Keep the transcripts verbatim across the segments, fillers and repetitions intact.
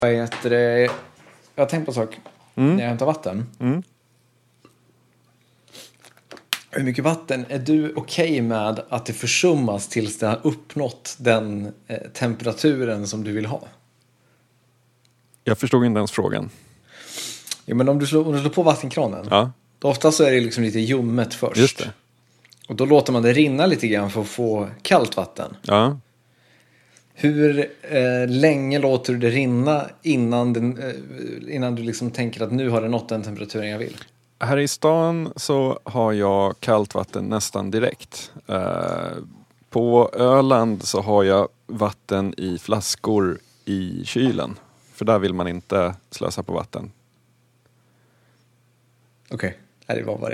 Vad heter det? Jag har tänkt på en sak mm. när jag hämtar vatten. Mm. Hur mycket vatten är du okej okay med att det försummas tills det har uppnått den eh, temperaturen som du vill ha? Jag förstod inte ens frågan. Ja, men om du slår, om du slår på vattenkranen, ja. då ofta så är det liksom lite ljummet först. Just det. Och då låter man det rinna lite grann för att få kallt vatten. Ja. Hur eh, länge låter du det rinna innan, den, eh, innan du liksom tänker att nu har det nått den temperaturen jag vill? Här i stan så har jag kallt vatten nästan direkt. Eh, på Öland så har jag vatten i flaskor i kylen. För där vill man inte slösa på vatten. Okej, okay. Det var vad det.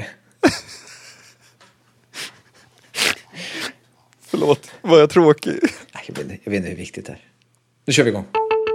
Förlåt, var jag tråkig? Jag vet, inte, jag vet inte hur viktigt det är. Nu kör vi igång.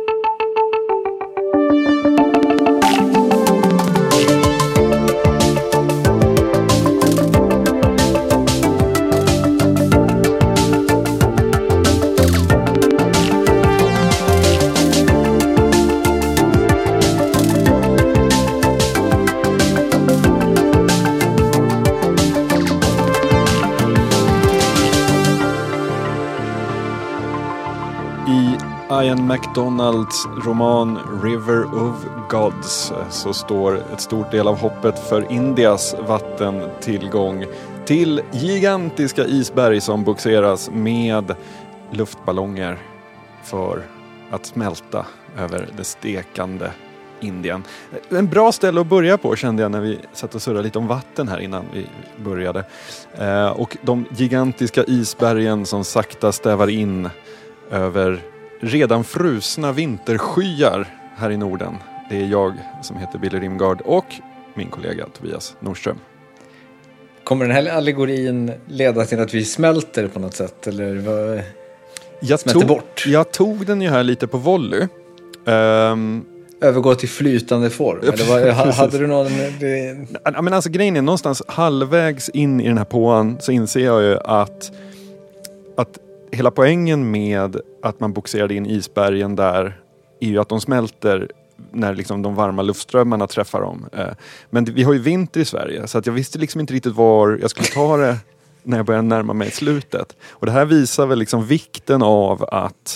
Ian MacDonalds roman River of Gods så står ett stort del av hoppet för Indias vattentillgång till gigantiska isberg som boxeras med luftballonger för att smälta över det stekande Indien. En bra ställe att börja på kände jag när vi satt och surrade lite om vatten här innan vi började. Eh, och de gigantiska isbergen som sakta stävar in över redan frusna vinterskyar här i Norden. Det är jag som heter Billy Rimgard och min kollega Tobias Nordström. Kommer den här allegorin leda till att vi smälter på något sätt? Eller vad? Jag smälter tog, bort? Jag tog den ju här lite på volley. Um, Övergå till flytande form? Eller vad, hade du någon... Det... Ja, men alltså grejen är någonstans halvvägs in i den här påan så inser jag ju att att hela poängen med att man boxerade in isbergen där är ju att de smälter när liksom de varma luftströmmarna träffar dem. Men vi har ju vinter i Sverige så att jag visste liksom inte riktigt var jag skulle ta det när jag började närma mig slutet. Och det här visar väl liksom vikten av att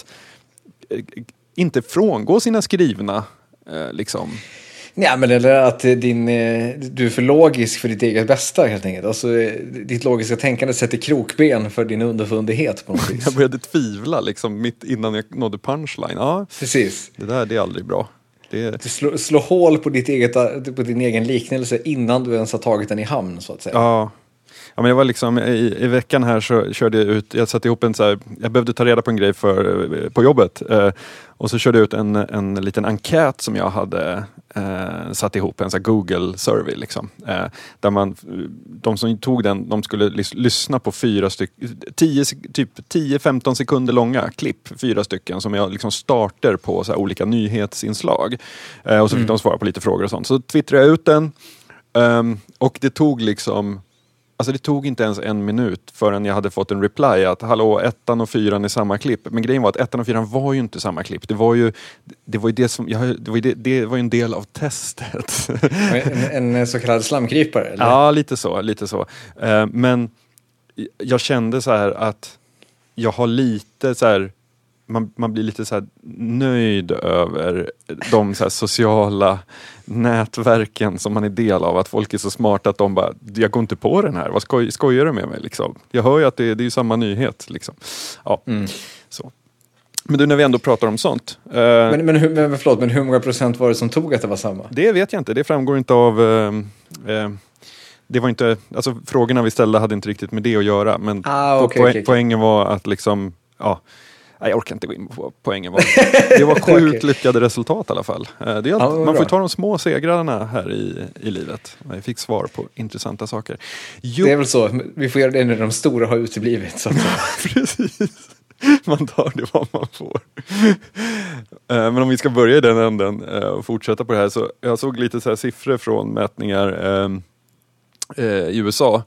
inte frångå sina skrivna liksom. Nej, men eller att din, du är för logisk för ditt eget bästa helt enkelt. Alltså, ditt logiska tänkande sätter krokben för din underfundighet på något vis. Jag började tvivla liksom mitt innan jag nådde punchline. Ja, precis. Det där det är aldrig bra. Det... Du slår, slår hål på, ditt eget, på din egen liknelse innan du ens har tagit den i hamn så att säga. Ja. Ja, men jag var liksom i, i veckan här så körde jag ut, jag satte ihop en så här, jag behövde ta reda på en grej för, på jobbet eh, och så körde jag ut en, en liten enkät som jag hade eh, satt ihop, en så här Google survey liksom, eh, där man, de som tog den, de skulle lys, lyssna på fyra stycken, tio, typ tio femton sekunder långa klipp, fyra stycken som jag liksom starter på så här olika nyhetsinslag eh, och så fick mm. de svara på lite frågor och sånt. Så twittrade jag ut den eh, och det tog liksom Alltså det tog inte ens en minut förrän jag hade fått en reply att hallå, ettan och fyran är samma klipp. Men grejen var att ettan och fyran var ju inte samma klipp. Det var ju det var ju det som jag, det var ju det, det var ju en del av testet. En, en så kallad slamkrypare eller? Ja, lite så, lite så. Uh, men jag kände så här att jag har lite så här man, man blir lite så här nöjd över de så här sociala nätverken som man är del av. Att folk är så smarta att de bara, jag går inte på den här. Vad skoj, skojar du med mig liksom? Jag hör ju att det, det är ju samma nyhet liksom. Ja, mm. så. Men du, när vi ändå pratar om sånt. Eh, men, men, hur, men förlåt, men hur många procent var det som tog att det var samma? Det vet jag inte. Det framgår inte av... Eh, eh, det var inte... Alltså frågorna vi ställde hade inte riktigt med det att göra. Men ah, okay, po- okay, poängen okay. var att liksom... Ja, nej, jag orkar inte gå in på poängen. Var. Det var sjukt okay. lyckade resultat i alla fall. Det är allt, ja, man får ju ta de små segrarna här i, i livet. Jag fick svar på intressanta saker. Jo. Det är väl så. Vi får göra det när de stora har uteblivit. Så att precis. Man tar det vad man får. Men om vi ska börja i den änden och fortsätta på det här. Så jag såg lite så här siffror från mätningar i U S A.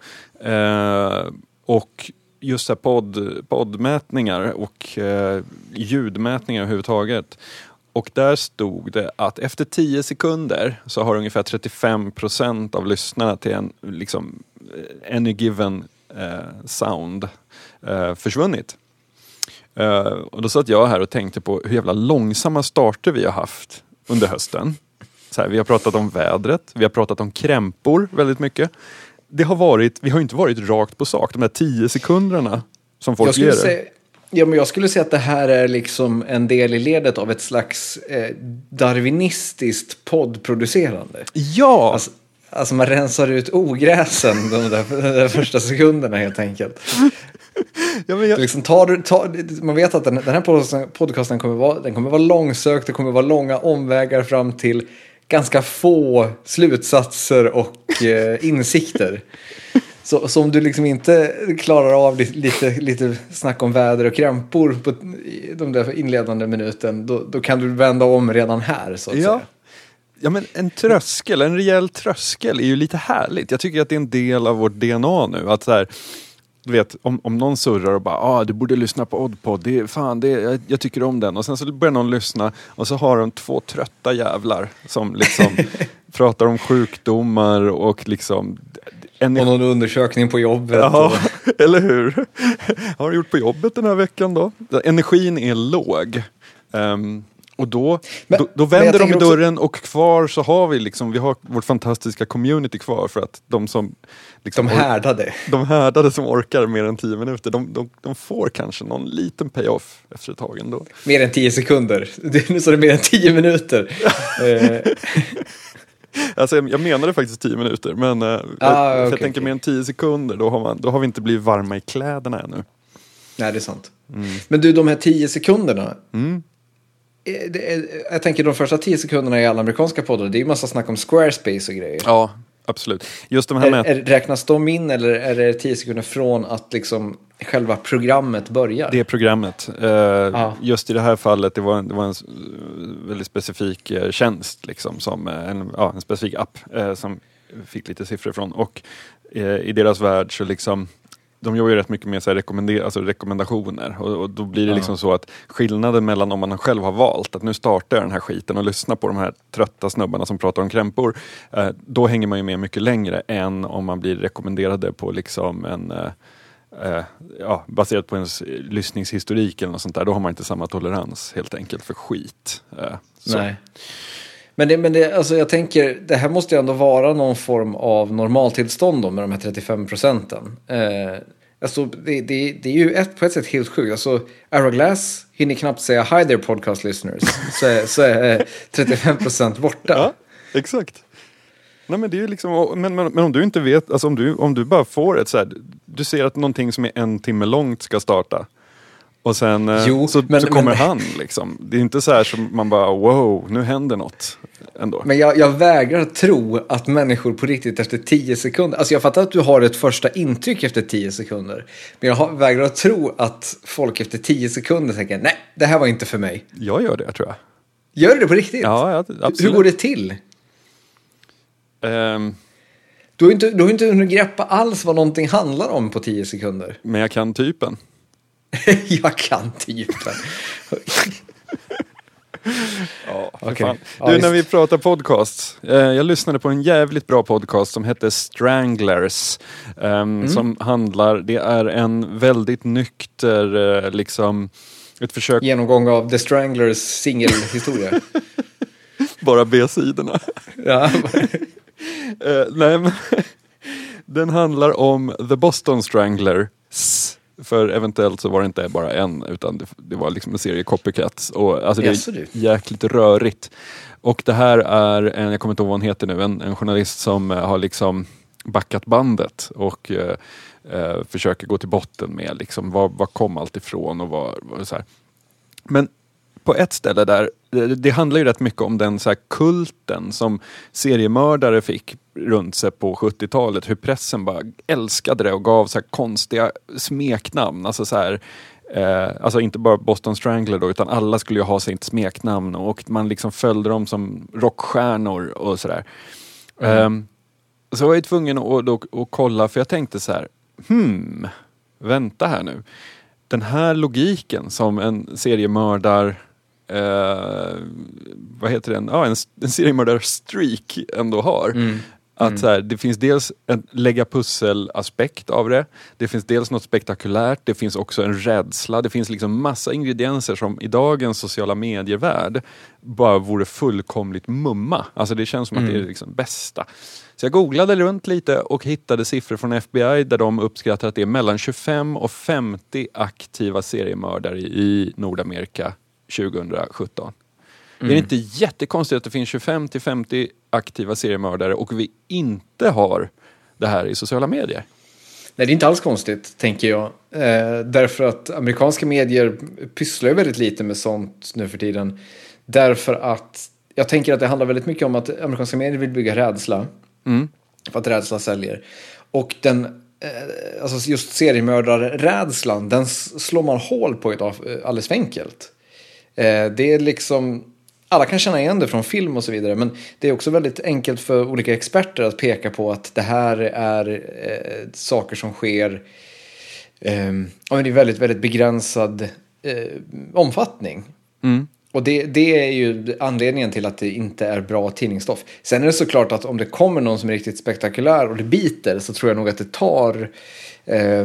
Och just så här podd, poddmätningar och ljudmätningar överhuvudtaget. Och där stod det att efter tio sekunder så har ungefär trettiofem procent av lyssnarna till en liksom any given eh, sound eh, försvunnit. Eh, och då satt jag här och tänkte på hur jävla långsamma starter vi har haft under hösten. Så här, vi har pratat om vädret, vi har pratat om krämpor väldigt mycket. Det har varit, vi har inte varit rakt på sak, de här tio sekunderna som folk ger det. Ja, men jag skulle säga att det här är liksom en del i ledet av ett slags eh, darwinistiskt poddproducerande. Ja! Alltså, alltså man rensar ut ogräsen de där, de där första sekunderna helt enkelt. Ja, men jag... liksom tar, tar, man vet att den, den här podcasten, podcasten kommer vara, den kommer vara långsökt, det kommer vara långa omvägar fram till ganska få slutsatser och eh, insikter. Så, så om du liksom inte klarar av lite, lite, lite snack om väder och krämpor på de där inledande minuten, då, då kan du vända om redan här, så att ja. säga. Ja, men en tröskel, en rejäl tröskel är ju lite härligt. Jag tycker att det är en del av vårt D N A nu. Att så här, du vet, om, om någon surrar och bara, ah, du borde lyssna på Oddpod, det är, fan, det är, jag, jag tycker om den. Och sen så börjar någon lyssna och så har de två trötta jävlar som liksom pratar om sjukdomar och liksom... En... Och någon undersökning på jobbet. Ja, och... eller hur? Har du gjort på jobbet den här veckan då? Energin är låg. Um, och då, men, då, då vänder de i dörren också... och kvar så har vi liksom, vi har vårt fantastiska community kvar för att de som... Liksom, de härdade. De härdade som orkar mer än tio minuter. De, de, de får kanske någon liten payoff efter ett tag ändå. Mer än tio sekunder. Nu så är det mer än tio minuter. Alltså jag, jag menade faktiskt tio minuter, men uh, ah, jag, okay, jag tänker okay. mer än tio sekunder, då har, man, då har vi inte blivit varma i kläderna ännu. Nej, det är sant. Mm. Men du, de här tio sekunderna, mm. är, det är, jag tänker de första tio sekunderna i alla amerikanska poddar, det är ju massa snack om Squarespace och grejer. Ja, absolut. Just de här är, med... är, räknas de in eller är det tio sekunder från att liksom själva programmet börjar? Det är programmet. Uh, ah. Just i det här fallet, det var en, det var en väldigt specifik uh, tjänst, liksom, som uh, en, uh, en specifik app uh, som fick lite siffror från. Och uh, i deras värld så liksom, de jobbar ju rätt mycket med så här, rekommender- alltså rekommendationer. Och, och då blir det ah. liksom så att skillnaden mellan om man själv har valt att nu startar jag den här skiten och lyssnar på de här trötta snubbarna som pratar om krämpor. Uh, då hänger man ju med mycket längre än om man blir rekommenderade på liksom en... Uh, Uh, ja, baserat på ens lyssningshistorik eller något sånt där, då har man inte samma tolerans helt enkelt för skit. Uh, Nej. Men, det, men det, alltså jag tänker, det här måste ju ändå vara någon form av normaltillstånd då, med de här trettiofem procenten. Uh, alltså det, det, det är ju ett, på ett sätt helt sjukt. Alltså Hourglass hinner knappt säga hi there podcast listeners. så, är, så är trettiofem procent borta. Ja, exakt. Nej, men det är liksom, men, men, men om du inte vet, alltså om du, om du bara får ett så här, du ser att någonting som är en timme långt ska starta och sen jo, så, men, så kommer men, han liksom. Det är inte så här som man bara, wow, nu händer något ändå. Men jag, jag vägrar tro att människor på riktigt efter tio sekunder, alltså jag fattar att du har ett första intryck efter tio sekunder, men jag har, vägrar att tro att folk efter tio sekunder tänker, nej, det här var inte för mig. Jag gör det, tror jag. Gör du det på riktigt? Ja, ja, absolut. Hur går det till? Um, du har inte, du har inte hunnit greppa alls vad någonting handlar om på tio sekunder. Men jag kan typen. jag kan typen. ja, okay. Fan. Du, ja, när vi pratar podcasts. Eh, jag lyssnade på en jävligt bra podcast som heter Stranglers. Um, mm. Som handlar, det är en väldigt nykter, eh, liksom, ett försök. Genomgång av The Stranglers singelhistoria. Bara B-sidorna. Ja. uh, nej, men den handlar om The Boston Stranglers. För eventuellt så var det inte bara en, utan det, det var liksom en serie copycats. Och alltså det är jäkligt rörigt. Och det här är en, jag kommer inte ihåg vad hon heter nu, en, en journalist som har liksom backat bandet och uh, uh, försöker gå till botten med liksom vad, vad kom allt ifrån och vad, vad så här. Men på ett ställe där, det, det handlar ju rätt mycket om den så här kulten som seriemördare fick runt sig på sjuttiotalet. Hur pressen bara älskade det och gav så här konstiga smeknamn. Alltså så här, eh, alltså inte bara Boston Strangler då, utan alla skulle ju ha sitt smeknamn och man liksom följde dem som rockstjärnor och sådär. Mm. Eh, så var jag tvungen att, att, att kolla, för jag tänkte så här, hmm, vänta här nu. Den här logiken som en seriemördar eh, vad heter den? Ja, en, en seriemördar-streak ändå har. Mm. Att mm. så här, det finns dels en lägga pussel-aspekt av det. Det finns dels något spektakulärt. Det finns också en rädsla. Det finns liksom massa ingredienser som i dagens sociala medievärld bara vore fullkomligt mumma. Alltså det känns som mm. att det är liksom bästa. Så jag googlade runt lite och hittade siffror från F B I där de uppskattar att det är mellan tjugofem och femtio aktiva seriemördare i Nordamerika tjugohundrasjutton. Mm. Det är inte jättekonstigt att det finns tjugofem till femtio aktiva seriemördare och vi inte har det här i sociala medier. Nej, det är inte alls konstigt, tänker jag. Eh, därför att amerikanska medier pysslar väldigt lite med sånt nu för tiden. Därför att jag tänker att det handlar väldigt mycket om att amerikanska medier vill bygga rädsla. Mm. För att rädsla säljer. Och den, eh, alltså just seriemördarrädslan, den slår man hål på idag alldeles för enkelt. Eh, det är liksom... Alla kan känna igen det från film och så vidare, men det är också väldigt enkelt för olika experter att peka på att det här är eh, saker som sker eh, i väldigt, väldigt begränsad eh, omfattning. Mm. Och det, det är ju anledningen till att det inte är bra tidningsstoff. Sen är det såklart att om det kommer någon som är riktigt spektakulär och det biter, så tror jag nog att det tar, eh,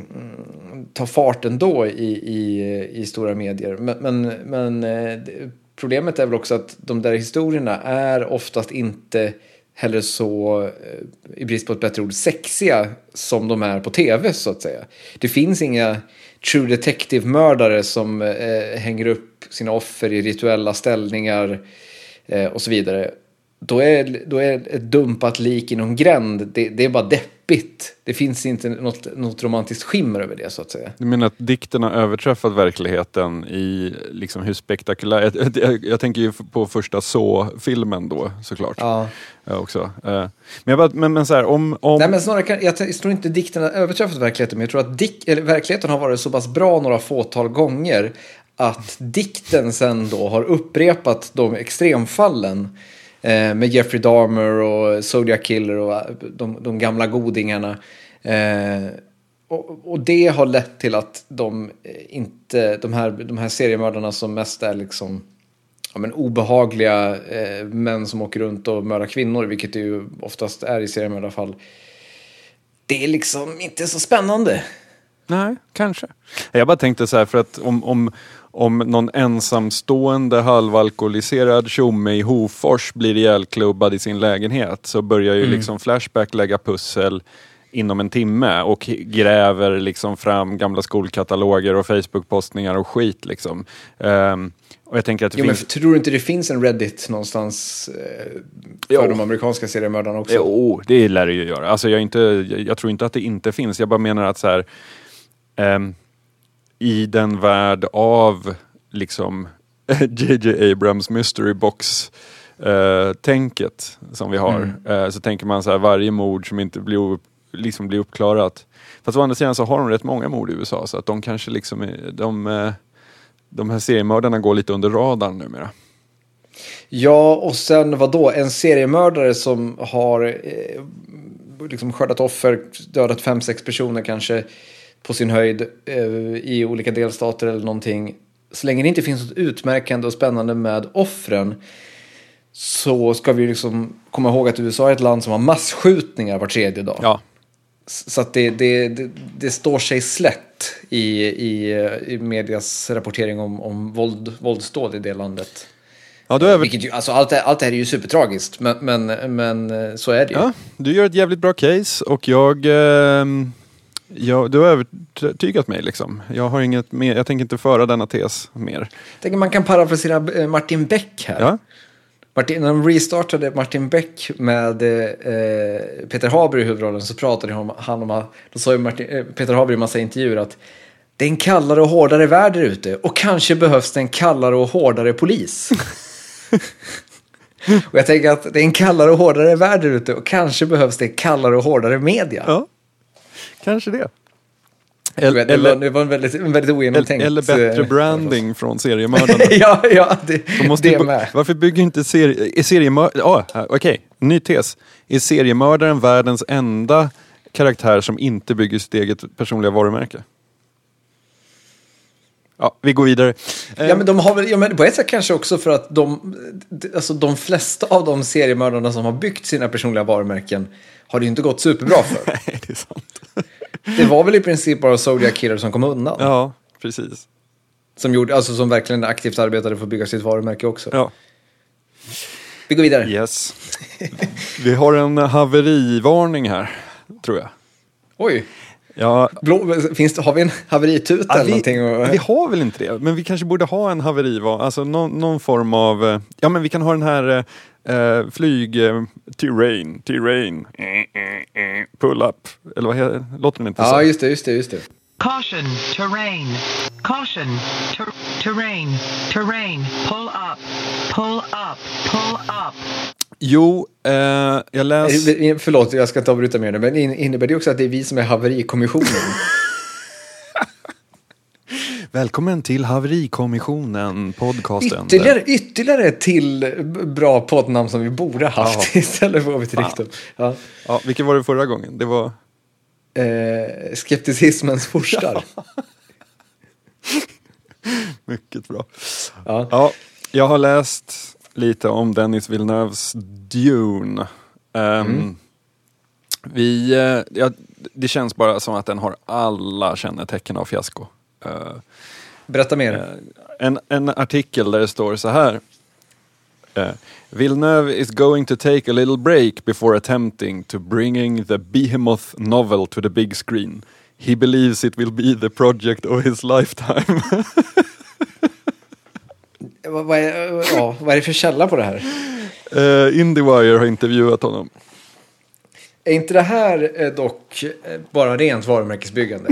tar fart ändå i, i, i stora medier. Men... men, men eh, problemet är väl också att de där historierna är oftast inte heller så, i brist på ett bättre ord, sexiga som de är på tv, så att säga. Det finns inga true detective-mördare som eh, hänger upp sina offer i rituella ställningar eh, och så vidare. Då är, då är ett dumpat lik i någon gränd, det, det är bara deppigt. Det finns inte något, något romantiskt skimmer över det, så att säga. Du menar att dikten har överträffat verkligheten i liksom hur spektakulär... Jag, jag, jag tänker ju på första Så-filmen då, såklart. Ja. Ja, också. Men, jag bara, men, men så här, om... om... Nej, men snarare kan, jag tror inte dikten har överträffat verkligheten, men jag tror att dik, eller, verkligheten har varit så pass bra några fåtal gånger att dikten sen då har upprepat de extremfallen med Jeffrey Dahmer och Zodiac Killer och de, de gamla godingarna. Eh, och, och det har lett till att de inte, de här, de här seriemördarna som mest är liksom, ja, men obehagliga eh, män som åker runt och mördar kvinnor, vilket det ju oftast är i seriemördarfall. Det är liksom inte så spännande. Nej, kanske. Jag bara tänkte så här, för att om... om Om någon ensamstående halvalkoholiserad tjomme i Hofors blir ihjälklubbad i sin lägenhet, så börjar ju mm. liksom Flashback lägga pussel inom en timme och gräver liksom fram gamla skolkataloger och Facebook-postningar och skit liksom. Um, och jag tänker att det jo, finns... men tror du inte det finns en Reddit någonstans eh, för jo. de amerikanska seriemördarna också? Jo, det lär det ju göra. Alltså jag, inte, jag, jag tror inte att det inte finns. Jag bara menar att så här... Um, i den värld av liksom J J Abrams mystery box eh, tänket som vi har, mm. eh, så tänker man så här, varje mord som inte blir, upp, liksom blir uppklarat. Fast å andra sidan så har de rätt många mord i U S A, så att de kanske liksom de, eh, de här seriemördarna går lite under radarn numera. Ja, och sen vad då? En seriemördare som har eh, liksom skördat offer, dödat fem, sex personer kanske på sin höjd eh, i olika delstater eller någonting. Så länge det inte finns något utmärkande och spännande med offren, så ska vi liksom komma ihåg att U S A är ett land som har massskjutningar var tredje dag. Ja. Så att det, det, det, det står sig slätt i, i, i medias rapportering om, om våld, våldsdåd i det landet. Ja, då är vi... ju, alltså, allt, det, allt det här är ju supertragiskt, men, men, men så är det ju. Ja, du gör ett jävligt bra case och jag... Eh... Ja, du har övertygat mig liksom. Jag har inget mer, jag tänker inte föra denna tes mer. Jag tänker man kan parafrasera Martin Beck här. Ja. Martin, när de restartade Martin Beck med eh, Peter Haber i huvudrollen, så pratade han om, han om då sa ju Martin, eh, Peter Haber i en massa intervjuer att det är en kallare och hårdare värld där ute, och kanske behövs det en kallare och hårdare polis. Och jag tänker att det är en kallare och hårdare värld där ute, och kanske behövs det kallare och hårdare media. Ja. Kanske det. Eller, det, var, det var en väldigt, en väldigt ogenomtänkt... Eller bättre branding från seriemördarna. ja, ja, det, måste det med. Varför bygger inte serie, är seriemördaren... Oh, okej, okay. Ny tes. Är seriemördaren världens enda karaktär som inte bygger sitt eget personliga varumärke? Ja, vi går vidare. Ja, men de har väl, ja, men på ett sätt kanske också för att de, alltså de flesta av de seriemördarna som har byggt sina personliga varumärken har det ju inte gått superbra för. Nej, det är sant. Det var väl i princip bara Zodiac Killer som kom undan. Ja, precis. Som, gjorde, alltså som verkligen aktivt arbetade för att bygga sitt varumärke också. Ja. Vi går vidare. Yes. Vi har en haverivarning här, tror jag. Oj. Ja. Blå, finns det, har vi en haverituta ja, eller någonting? Och... Vi har väl inte det, men vi kanske borde ha en haverivarning. Alltså någon, någon form av... Ja, men vi kan ha den här eh, flyg... Eh, terrain, terrain, pull up. Eller vad heter, låter den inte så? Ja, just det, just det, just det. Caution, terrain. Caution, ter- terrain, terrain, pull up, pull up, pull up. Jo, eh, jag läser... Förlåt, jag ska inte avbryta mer nu, men innebär det också att det är vi som är haverikommissionen? Välkommen till Haverikommissionen, podcasten. Ytterligare, ytterligare till bra poddnamn som vi borde haft ja. Istället för att vi tryckte upp. Ja. Ja, vilken var det förra gången? Det var... Eh, skepticismens forstar. Ja. Mycket bra. Ja. Ja, jag har läst lite om Denis Villeneuves Dune. Um, mm. vi, uh, ja, det känns bara som att den har alla kännetecken av fiasko. Uh, Berätta mer. Uh, en, en artikel där det står så här. Uh, Villeneuve is going to take a little break before attempting to bringing the behemoth novel to the big screen. He believes it will be the project of his lifetime. vad, vad, är, ja, vad är det för källa på det här? Uh, IndieWire har intervjuat honom. Är inte det här dock bara rent varumärkesbyggande?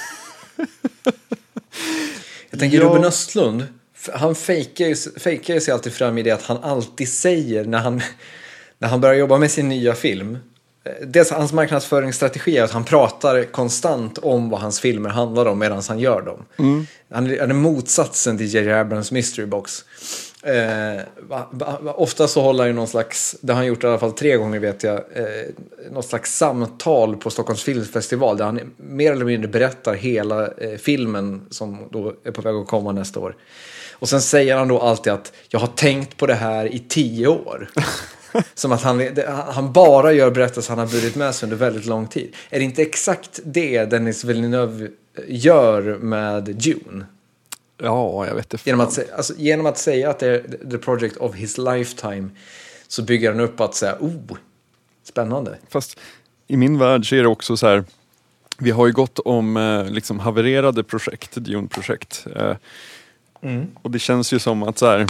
Jag tänker ja. Ruben Östlund, han fejkar ju, fejkar ju sig alltid fram i det att han alltid säger när han, när han börjar jobba med sin nya film. Dels hans marknadsföringsstrategi är att han pratar konstant om vad hans filmer handlar om medan han gör dem. Mm. Han är motsatsen till J J Abrams Mystery Box. Eh, va, va, ofta så håller han ju någon slags, det har han gjort i alla fall tre gånger vet jag, eh, någon slags samtal på Stockholms filmfestival där han mer eller mindre berättar hela eh, filmen som då är på väg att komma nästa år. Och sen säger han då alltid att jag har tänkt på det här i tio år. Som att han, det, han bara gör berättelser han har burit med sig under väldigt lång tid. Är det inte exakt det Denis Villeneuve gör med Dune? Ja, jag vet inte. Genom att, alltså, genom att säga att det är the project of his lifetime så bygger han upp att säga, oh, spännande. Fast i min värld så är det också så här, vi har ju gått om eh, liksom havererade projekt, Dune-projekt. Eh, mm. Och det känns ju som att så här,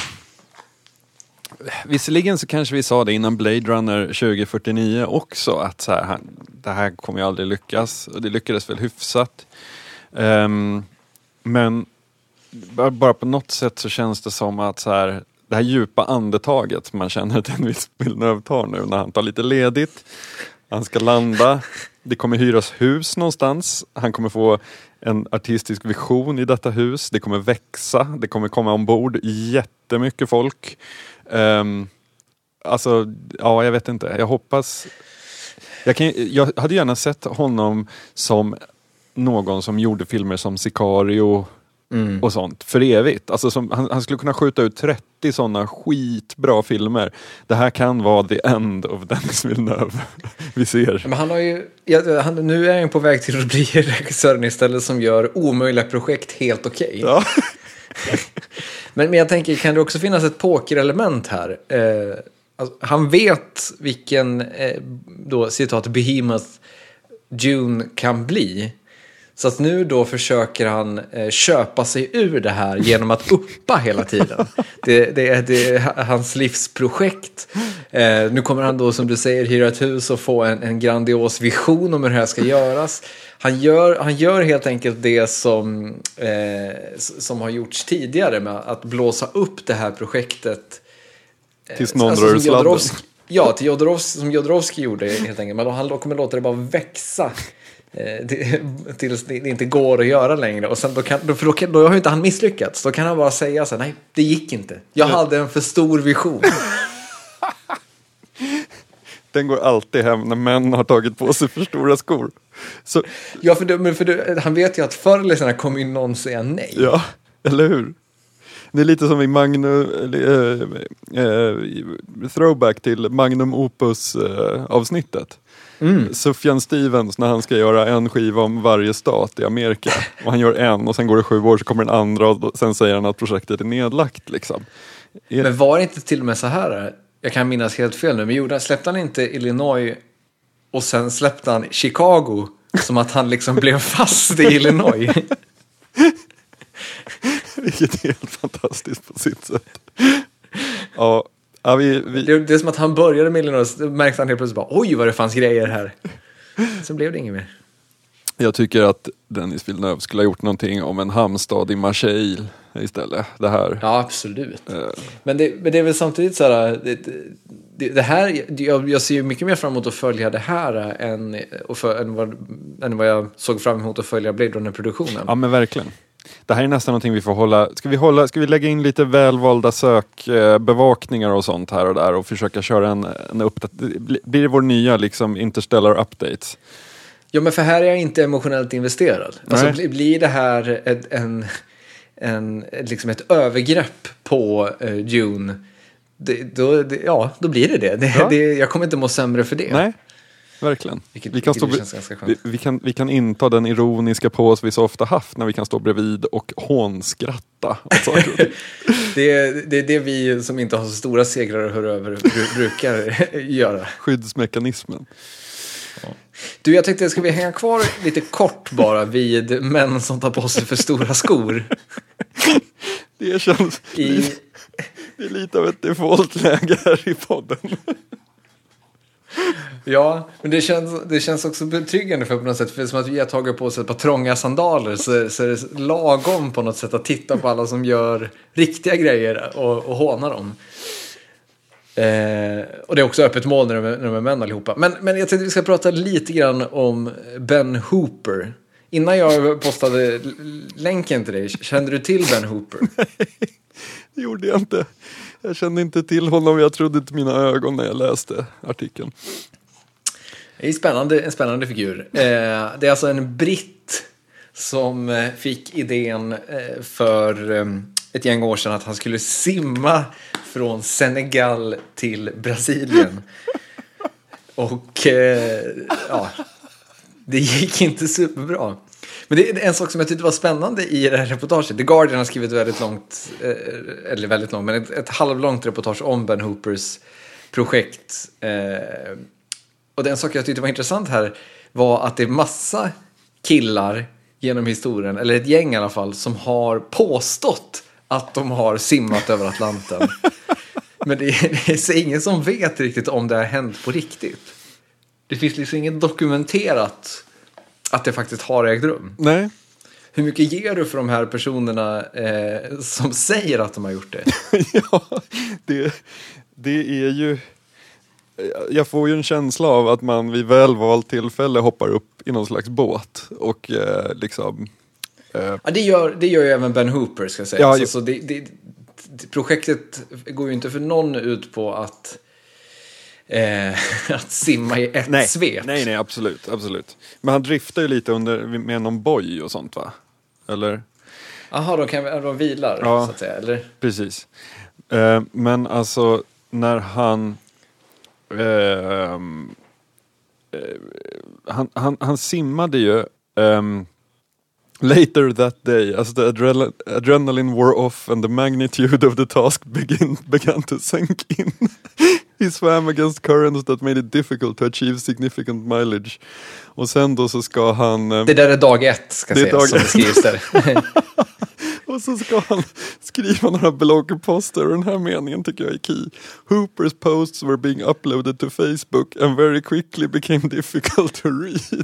visserligen så kanske vi sa det innan Blade Runner tjugo fyrtionio också, att så här, det här kommer ju aldrig lyckas. Och det lyckades väl hyfsat. Um, men bara på något sätt så känns det som att så här, det här djupa andetaget man känner att Denis Villeneuve tar nu när han tar lite ledigt. Han ska landa. Det kommer hyras hus någonstans. Han kommer få en artistisk vision i detta hus. Det kommer växa. Det kommer komma ombord jättemycket folk. Um, alltså, ja, jag vet inte. Jag hoppas... Jag, kan, jag hade gärna sett honom som någon som gjorde filmer som Sicario mm. och sånt för evigt. Alltså som, han, han skulle kunna skjuta ut trettio sådana skitbra filmer. Det här kan vara the end of Denis Villeneuve. Vi ser. Men han har ju, ja, han, nu är han på väg till att bli regissören istället som gör omöjliga projekt helt okej. Okay. Ja. men, men jag tänker, kan det också finnas ett pokerelement här? Eh, alltså, han vet vilken eh, då, citat, behemoth Dune kan bli. Så att nu då försöker han eh, köpa sig ur det här genom att uppa hela tiden. Det, det, är, det är hans livsprojekt. Eh, nu kommer han då, som du säger, hyra ett hus och få en, en grandios vision om hur det här ska göras. Han gör, han gör helt enkelt det som, eh, som har gjorts tidigare med att blåsa upp det här projektet. Eh, Tills någon alltså, drar ur sladden. Ja, till Jodorowsky, som Jodorowsky gjorde helt enkelt. Men han kommer låta det bara växa. Det, tills det inte går att göra längre. Och sen då, kan, då, för då, kan, då har ju inte han misslyckats. Då kan han bara säga så här, nej, det gick inte. Jag hade en för stor vision. Den går alltid hem när män har tagit på sig för stora skor. Så... Ja, för, du, för du, han vet ju att förr eller senare kommer ju någon säga nej. Ja. Eller hur? Det är lite som i Magnum, äh, äh, throwback till Magnum Opus äh, avsnittet. Mm. Sufjan Stevens när han ska göra en skiva om varje stat i Amerika. Och han gör en och sen går det sju år så kommer den andra och sen säger han att projektet är nedlagt liksom. Men var det inte till och med så här? Jag kan minnas helt fel nu, men gjorde, släppte han inte Illinois och sen släppte han Chicago som att han liksom blev fast i Illinois? Vilket är helt fantastiskt på sitt sätt. Ja, ja, vi, vi... Det, det är som att han började med Illinois, märkte han helt plötsligt bara, oj vad det fanns grejer här. Sen blev det inget mer. Jag tycker att Dennis Villeneuve skulle ha gjort någonting om en hamnstad i Marseille istället. Det här. Ja, absolut. Uh. Men, det, men det är väl samtidigt så här, det, det, det här jag, jag ser ju mycket mer fram emot att följa det här än, och för, än, vad, än vad jag såg fram emot att följa Blade Runner-produktionen. Ja, men verkligen. Det här är nästan någonting vi får hålla. Ska vi, hålla, ska vi lägga in lite välvalda sökbevakningar och sånt här och där och försöka köra en, en uppdatering? Blir det vår nya liksom Interstellar Updates? Ja, men för här är jag inte emotionellt investerad. Alltså, blir, blir det här ett, en, en, liksom ett övergrepp på uh, Dune, det, då, det, ja, då blir det det. det, ja. det jag kommer inte må sämre för det. Nej, verkligen. Vilket, vi, kan stå, vi, vi, kan, vi kan inta den ironiska pås vi så ofta haft när vi kan stå bredvid och hånskratta. det, är, det är det vi som inte har så stora segrar att höra över brukar göra. Skyddsmekanismen. Ja. Du, jag tänkte, ska vi hänga kvar lite kort bara vid män som tar på sig för stora skor? Det känns I... lite, det är lite av ett defaultläge här i podden. Ja, men det känns, det känns också betryggande för på något sätt, för som att vi har tagit på oss ett par trånga sandaler, så, så är det lagom på något sätt att titta på alla som gör riktiga grejer och, och håna dem. Eh, och det är också öppet mål när de, när de är män allihopa. Men, men jag tänkte vi ska prata lite grann om Ben Hooper. Innan jag postade länken till dig, kände du till Ben Hooper? Nej, det gjorde jag inte. Jag kände inte till honom, jag trodde inte mina ögon när jag läste artikeln. Det är en spännande, en spännande figur. Eh, det är alltså en britt som fick idén eh, för eh, ett gäng år sedan att han skulle simma från Senegal till Brasilien. Och eh, ja, det gick inte superbra. Men det är en sak som jag tyckte var spännande i det här reportaget. The Guardian har skrivit väldigt långt, eh, eller väldigt långt, men ett, ett halvlångt reportage om Ben Hoopers projekt. Eh, och den sak jag tyckte var intressant här var att det är massa killar genom historien, eller ett gäng i alla fall, som har påstått att de har simmat över Atlanten. Men det är, det är ingen som vet riktigt om det har hänt på riktigt. Det finns liksom inget dokumenterat att det faktiskt har ägt rum. Nej. Hur mycket ger du för de här personerna eh, som säger att de har gjort det? Ja, det, det är ju... Jag får ju en känsla av att man vid välvalt tillfälle hoppar upp i någon slags båt och eh, liksom... Eh... Ja, det gör, det gör ju även Ben Hooper, ska jag säga. Ja, så, så det, det, projektet går ju inte för någon ut på att... Eh, att simma i ett nej, svep. Nej, nej, absolut, absolut. Men han driftar ju lite under, med någon boj och sånt, va? Eller? Jaha, de, kan, de vilar, ja, så att säga, eller? Precis. Eh, men alltså, när han, eh, eh, han, han... Han simmade ju... Eh, later that day, as the adrenal- adrenaline wore off and the magnitude of the task begin, began to sink in. He swam against currents that made it difficult to achieve significant mileage. Och sen då så ska han... Eh, det där är dag ett, ska säga, dag som det skrivs där. Och så ska han skriva några bloggposter, och den här meningen tycker jag är key. Hoopers posts were being uploaded to Facebook and very quickly became difficult to read.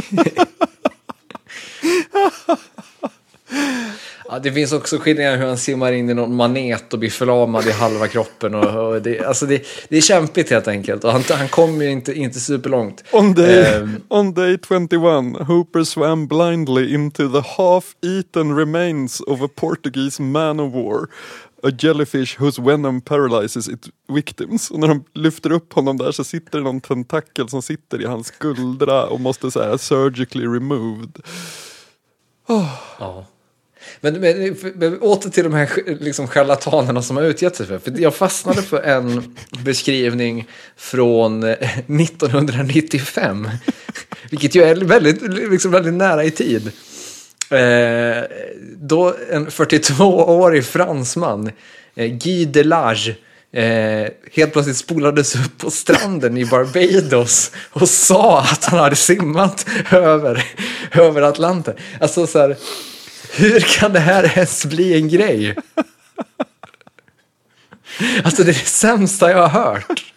Ja, det finns också skillnader hur han simmar in i någon manet och blir förlamad i halva kroppen. Och, och det, alltså det, det är kämpigt helt enkelt. Och han, han kommer ju inte, inte superlångt. On day, um, on day twenty-one, Hooper swam blindly into the half-eaten remains of a Portuguese man of war. A jellyfish whose venom paralyzes its victims. Och när de lyfter upp honom där så sitter det någon tentakel som sitter i hans skuldra och måste så här surgically removed. Oh. Ja. Men, men, men åter till de här liksom charlatanerna som har utgett sig för. För jag fastnade för en beskrivning från nittonhundranittiofem. Vilket ju är väldigt, liksom väldigt nära i tid. Eh, då en fyrtiotvåårig fransman, eh, Guy Delage, eh, helt plötsligt spolades upp på stranden i Barbados och sa att han hade simmat över, över Atlanten. Alltså så här, hur kan det här ens bli en grej? Alltså det är det sämsta jag har hört.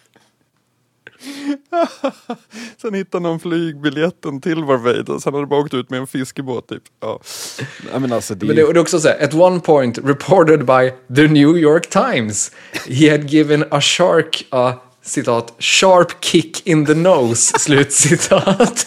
Sen hittade någon flygbiljetten till Barbados. Han hade bara åkt ut med en fiskebåt typ. Ja. I mean, alltså, det... Men det, och det är också så här, at one point reported by the New York Times, he had given a shark a, citat, sharp kick in the nose, slut citat.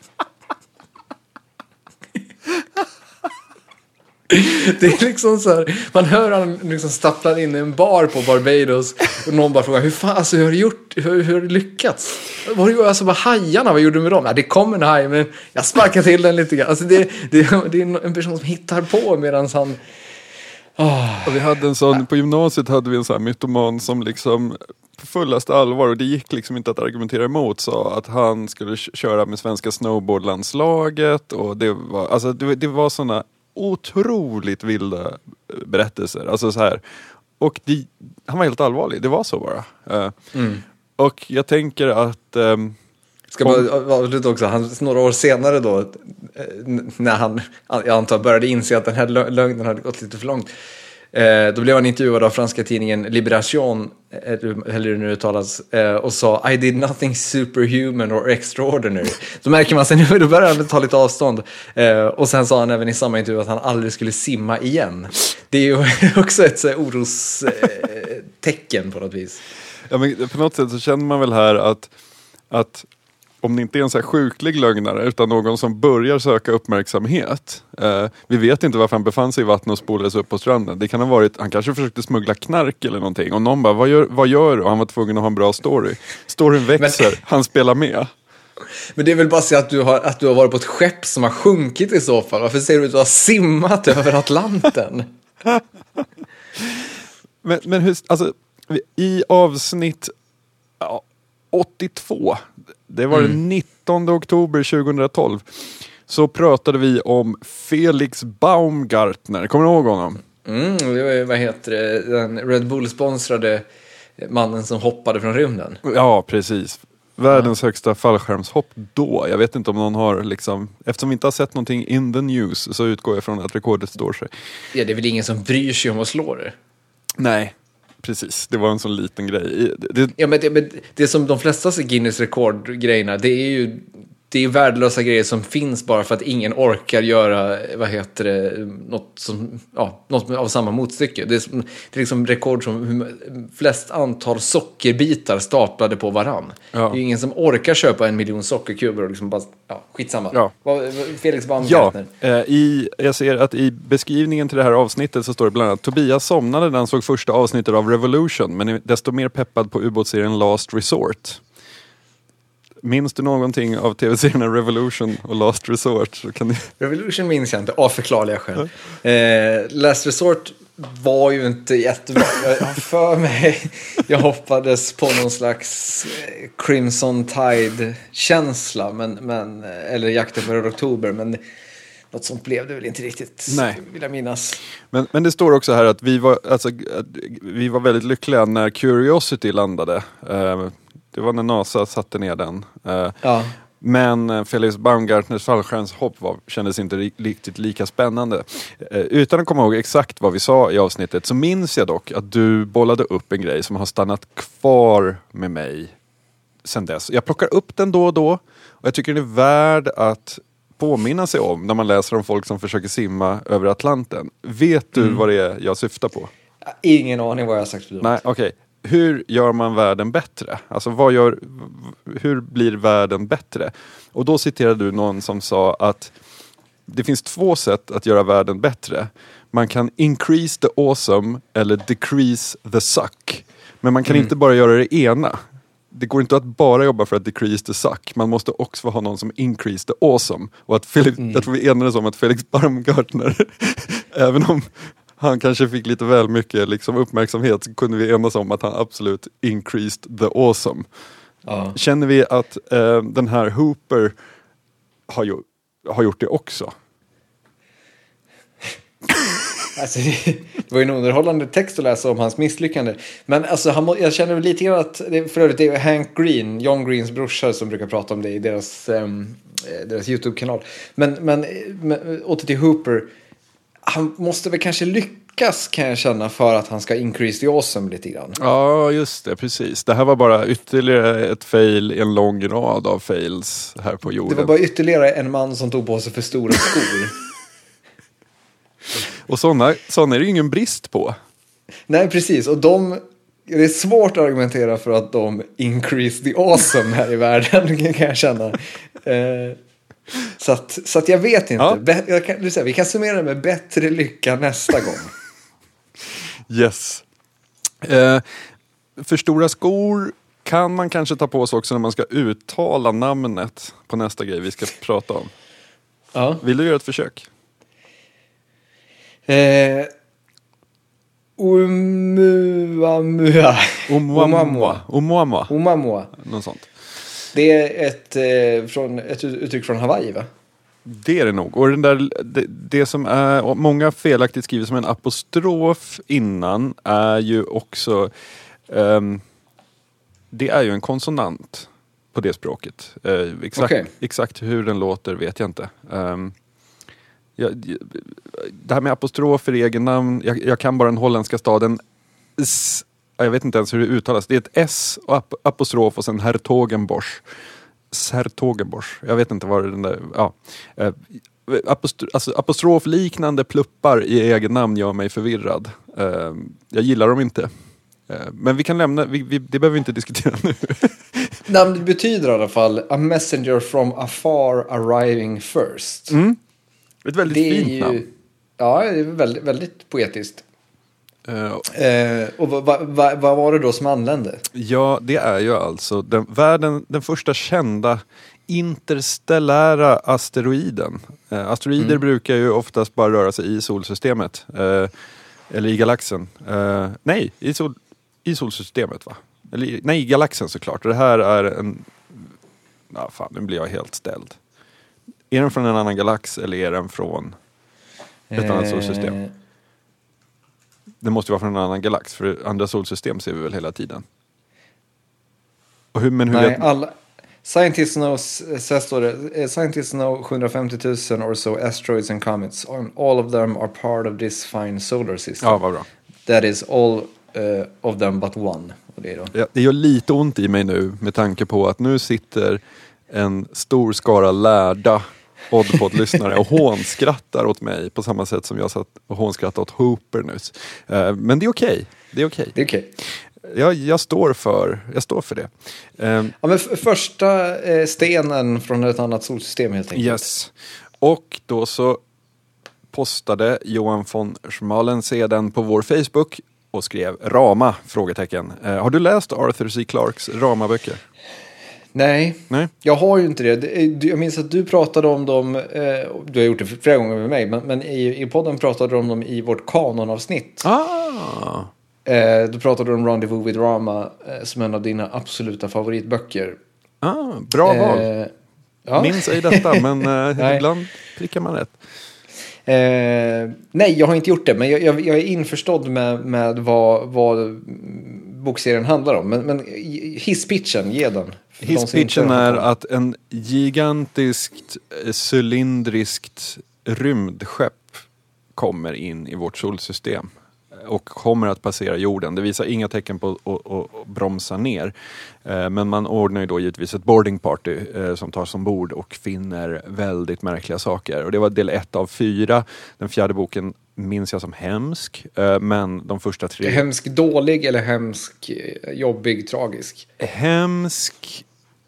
Det är liksom så här, man hör han liksom stapplar in i en bar på Barbados och någon bara frågar, hur fan, alltså, hur har du gjort, hur, hur har du lyckats? Vad har du, alltså, bara hajarna, vad gjorde du med dem? Ja, det kom en haj, men jag sparkar till den lite grann. Alltså det, det, det är en person som hittar på medan han... Oh. Och vi hade en sån, på gymnasiet hade vi en sån här mytoman som liksom på fullaste allvar, och det gick liksom inte att argumentera emot, sa att han skulle köra med svenska snowboardlandslaget, och det var, alltså det, det var såna otroligt vilda berättelser. Alltså så här. Och de, han var helt allvarlig. Det var så bara. Uh, mm. Och jag tänker att... Um, Ska man avsluta också. Han, några år senare då, när han, jag antar, började inse att den här lögnen hade gått lite för långt. Eh, då blev han intervjuad av franska tidningen Libération, eller hur det nu uttalas, eh, och sa I did nothing superhuman or extraordinary. Så märker man sig nu, då börjar han ta lite avstånd. Eh, och sen sa han även i samma intervju att han aldrig skulle simma igen. Det är ju också ett orostecken eh, på något vis. Ja, men på något sätt så känner man väl här att, att om det inte är en så här sjuklig lögnare utan någon som börjar söka uppmärksamhet. Eh, vi vet inte varför han befann sig i vattnet och spolades upp på stranden. Det kan ha varit, han kanske försökte smuggla knark eller någonting. Och någon bara, vad gör, vad gör du? Och han var tvungen att ha en bra story. Storyn växer, men, han spelar med. Men det är väl bara så att du, har, att du har varit på ett skepp som har sjunkit i så fall. Varför säger du att du har simmat över Atlanten? men, men hur, alltså, i avsnitt... Ja, åttiotvå, det var mm. den nittonde oktober tjugohundratolv, så pratade vi om Felix Baumgartner. Kommer du ihåg honom? Mm, det var, vad heter det, den Red Bull-sponsrade mannen som hoppade från rymden. Ja, precis. Världens ja. högsta fallskärmshopp då. Jag vet inte om någon har liksom, eftersom vi inte har sett någonting in the news, så utgår jag från att rekordet står sig. Ja, det är väl ingen som bryr sig om att slå det? Nej. Precis, det var en sån liten grej. Det... Ja, men det, men det som de flesta Guinness rekordgrejerna, det är ju det är värdelösa grejer som finns bara för att ingen orkar göra, vad heter det, något som, ja, något av samma motstycke. Det är, det är liksom rekord som flest antal sockerbitar staplade på varann. Ja. Det är ju ingen som orkar köpa en miljon sockerkuber och liksom bara, ja, skitsamma. Ja. Felix Baumgartner. Ja, eh, i, jag ser att i beskrivningen till det här avsnittet så står det bland annat: Tobias somnade när han såg första avsnittet av Revolution, men är desto mer peppad på ubåtsserien Last Resort. Minns du någonting av tv-serierna Revolution och Last Resort? Så kan ni... Revolution minns jag inte, av förklarliga skäl. Eh, Last Resort var ju inte jättebra. Jag har för mig, jag hoppades på någon slags Crimson Tide-känsla, men, men, eller Jakten på Röd Oktober, men något sånt blev det väl inte riktigt. Nej. Vill jag minnas. Men, men det står också här att vi var, alltså, vi var väldigt lyckliga när Curiosity landade. Eh, Det var när NASA satte ner den. Uh, ja. Men Felix Baumgartners fallskärmshopp var, kändes inte riktigt lika spännande. Uh, utan att komma ihåg exakt vad vi sa i avsnittet, så minns jag dock att du bollade upp en grej som har stannat kvar med mig sedan dess. Jag plockar upp den då och då, och jag tycker den är värd att påminna sig om när man läser om folk som försöker simma över Atlanten. Vet du mm. vad det är jag syftar på? Ingen aning vad jag har sagt för. Nej, okej. Okay. Hur gör man världen bättre? Alltså vad gör, hur blir världen bättre? Och då citerade du någon som sa att det finns två sätt att göra världen bättre. Man kan increase the awesome eller decrease the suck. Men man kan mm. inte bara göra det ena. Det går inte att bara jobba för att decrease the suck. Man måste också ha någon som increase the awesome. Och att Felix, mm. jag tror vi enades om att Felix Baumgartner Även om han kanske fick lite väl mycket liksom, uppmärksamhet så kunde vi enas om att han absolut increased the awesome. Ja. Känner vi att eh, den här Hooper har, ju, har gjort det också? Alltså, det var ju en underhållande text att läsa om hans misslyckande. Men alltså, han, jag känner lite grann att det, för övrigt det är Hank Green, John Greens brorsor, som brukar prata om det i deras, um, deras YouTube-kanal. Men, men, men åter till Hooper. Han måste väl kanske lyckas, kan jag känna, för att han ska increase the awesome lite grann. Ja, just det, precis. Det här var bara ytterligare ett fail i en lång rad av fails här på jorden. Det var bara ytterligare en man som tog på sig för stora skor. Och sådana, sådana är det ju ingen brist på. Nej, precis. Och de, det är svårt att argumentera för att de increase the awesome här i världen, kan jag känna. Eh, så, att, så att jag vet inte. Ja. Be, jag kan, du säger, vi kan summera det med bättre lycka nästa gång. Yes. Eh, för stora skor kan man kanske ta på sig också när man ska uttala namnet på nästa grej vi ska prata om. Ja. Vill du göra ett försök? Eh, Oumuamua. Oumuamua. Oumuamua. Oumuamua. Något sånt. Det är ett, eh, från, ett uttryck från Hawaii, va? Det är det nog. Och den där, det, det som är många felaktigt skriver som en apostrof innan är ju också um, det är ju en konsonant på det språket. Uh, exakt, okay. exakt hur den låter vet jag inte. Um, Jag, det här med apostrofer i egen namn, jag, jag kan bara den holländska staden S, jag vet inte ens hur det uttalas. Det är ett S och ap, apostrof och sen Hertogenbosch. Hertogenbosch. Jag vet inte vad det den där, ja. Apostro, alltså apostrofliknande pluppar i egen namn gör mig förvirrad. Jag gillar dem inte. Men vi kan lämna, vi, vi, det behöver vi inte diskutera nu. Namnet betyder i alla fall a messenger from afar arriving first. Mm. Ett väldigt det fint ju, namn. Ja, det är väldigt, väldigt poetiskt. Uh, uh, och vad va, va, va var det då som anlände? Ja, det är ju alltså den, världen, den första kända interstellära asteroiden. Uh, asteroider mm. brukar ju oftast bara röra sig i solsystemet. Uh, eller i galaxen. Uh, nej, i, sol, i solsystemet va? Eller, nej, i galaxen såklart. Det här är en... Ja, fan, nu blir jag helt ställd. Är den från en annan galax eller är den från ett eh... annat solsystem? Det måste ju vara från en annan galax, för andra solsystem ser vi väl hela tiden. Och hur, men hur Nej, vet... alla... Scientists know, står det, scientists know sjuhundrafemtio tusen or so asteroids and comets. All of them are part of this fine solar system. Ja, vad bra. That is all uh, of them but one. Och det, är då. Ja, det gör lite ont i mig nu med tanke på att nu sitter en stor skara lärda Oddpod-lyssnare och hånskrattar åt mig på samma sätt som jag satt och hånskrattade åt Hooper nyss. Uh, men det är okej. Okay. Det är okej. Okay. Det är okej. Okay. Jag, jag, står för, jag står för det. Um, ja, men f- första eh, stenen från ett annat solsystem helt enkelt. Yes. Och då så postade Johan von Schmalensee den på vår Facebook och skrev Rama, frågetecken. Uh, har du läst Arthur C. Clarkes Rama-böcker? Nej. Nej, jag har ju inte det. Jag minns att du pratade om dem, eh, du har gjort det flera gånger med mig, men, men i, i podden pratade du om dem i vårt kanonavsnitt. Ah. Eh, då pratade du om Rendezvous with Rama eh, som en av dina absoluta favoritböcker. Ah, bra val. Eh, ja. Minns ej detta, men eh, ibland prickar man rätt. Eh, nej, jag har inte gjort det, men jag, jag, jag är införstådd med, med vad, vad bokserien handlar om. Men, men hisspitchen, ge den. Hisspitchen är att en gigantiskt cylindriskt rymdskepp kommer in i vårt solsystem och kommer att passera jorden. Det visar inga tecken på att, att, att bromsa ner. Men man ordnar ju då givetvis ett boarding party som tar som bord och finner väldigt märkliga saker. Och det var del ett av fyra. Den fjärde boken minns jag som hemsk. Men de första tre... Hemsk dålig eller hemsk jobbig tragisk? Hemsk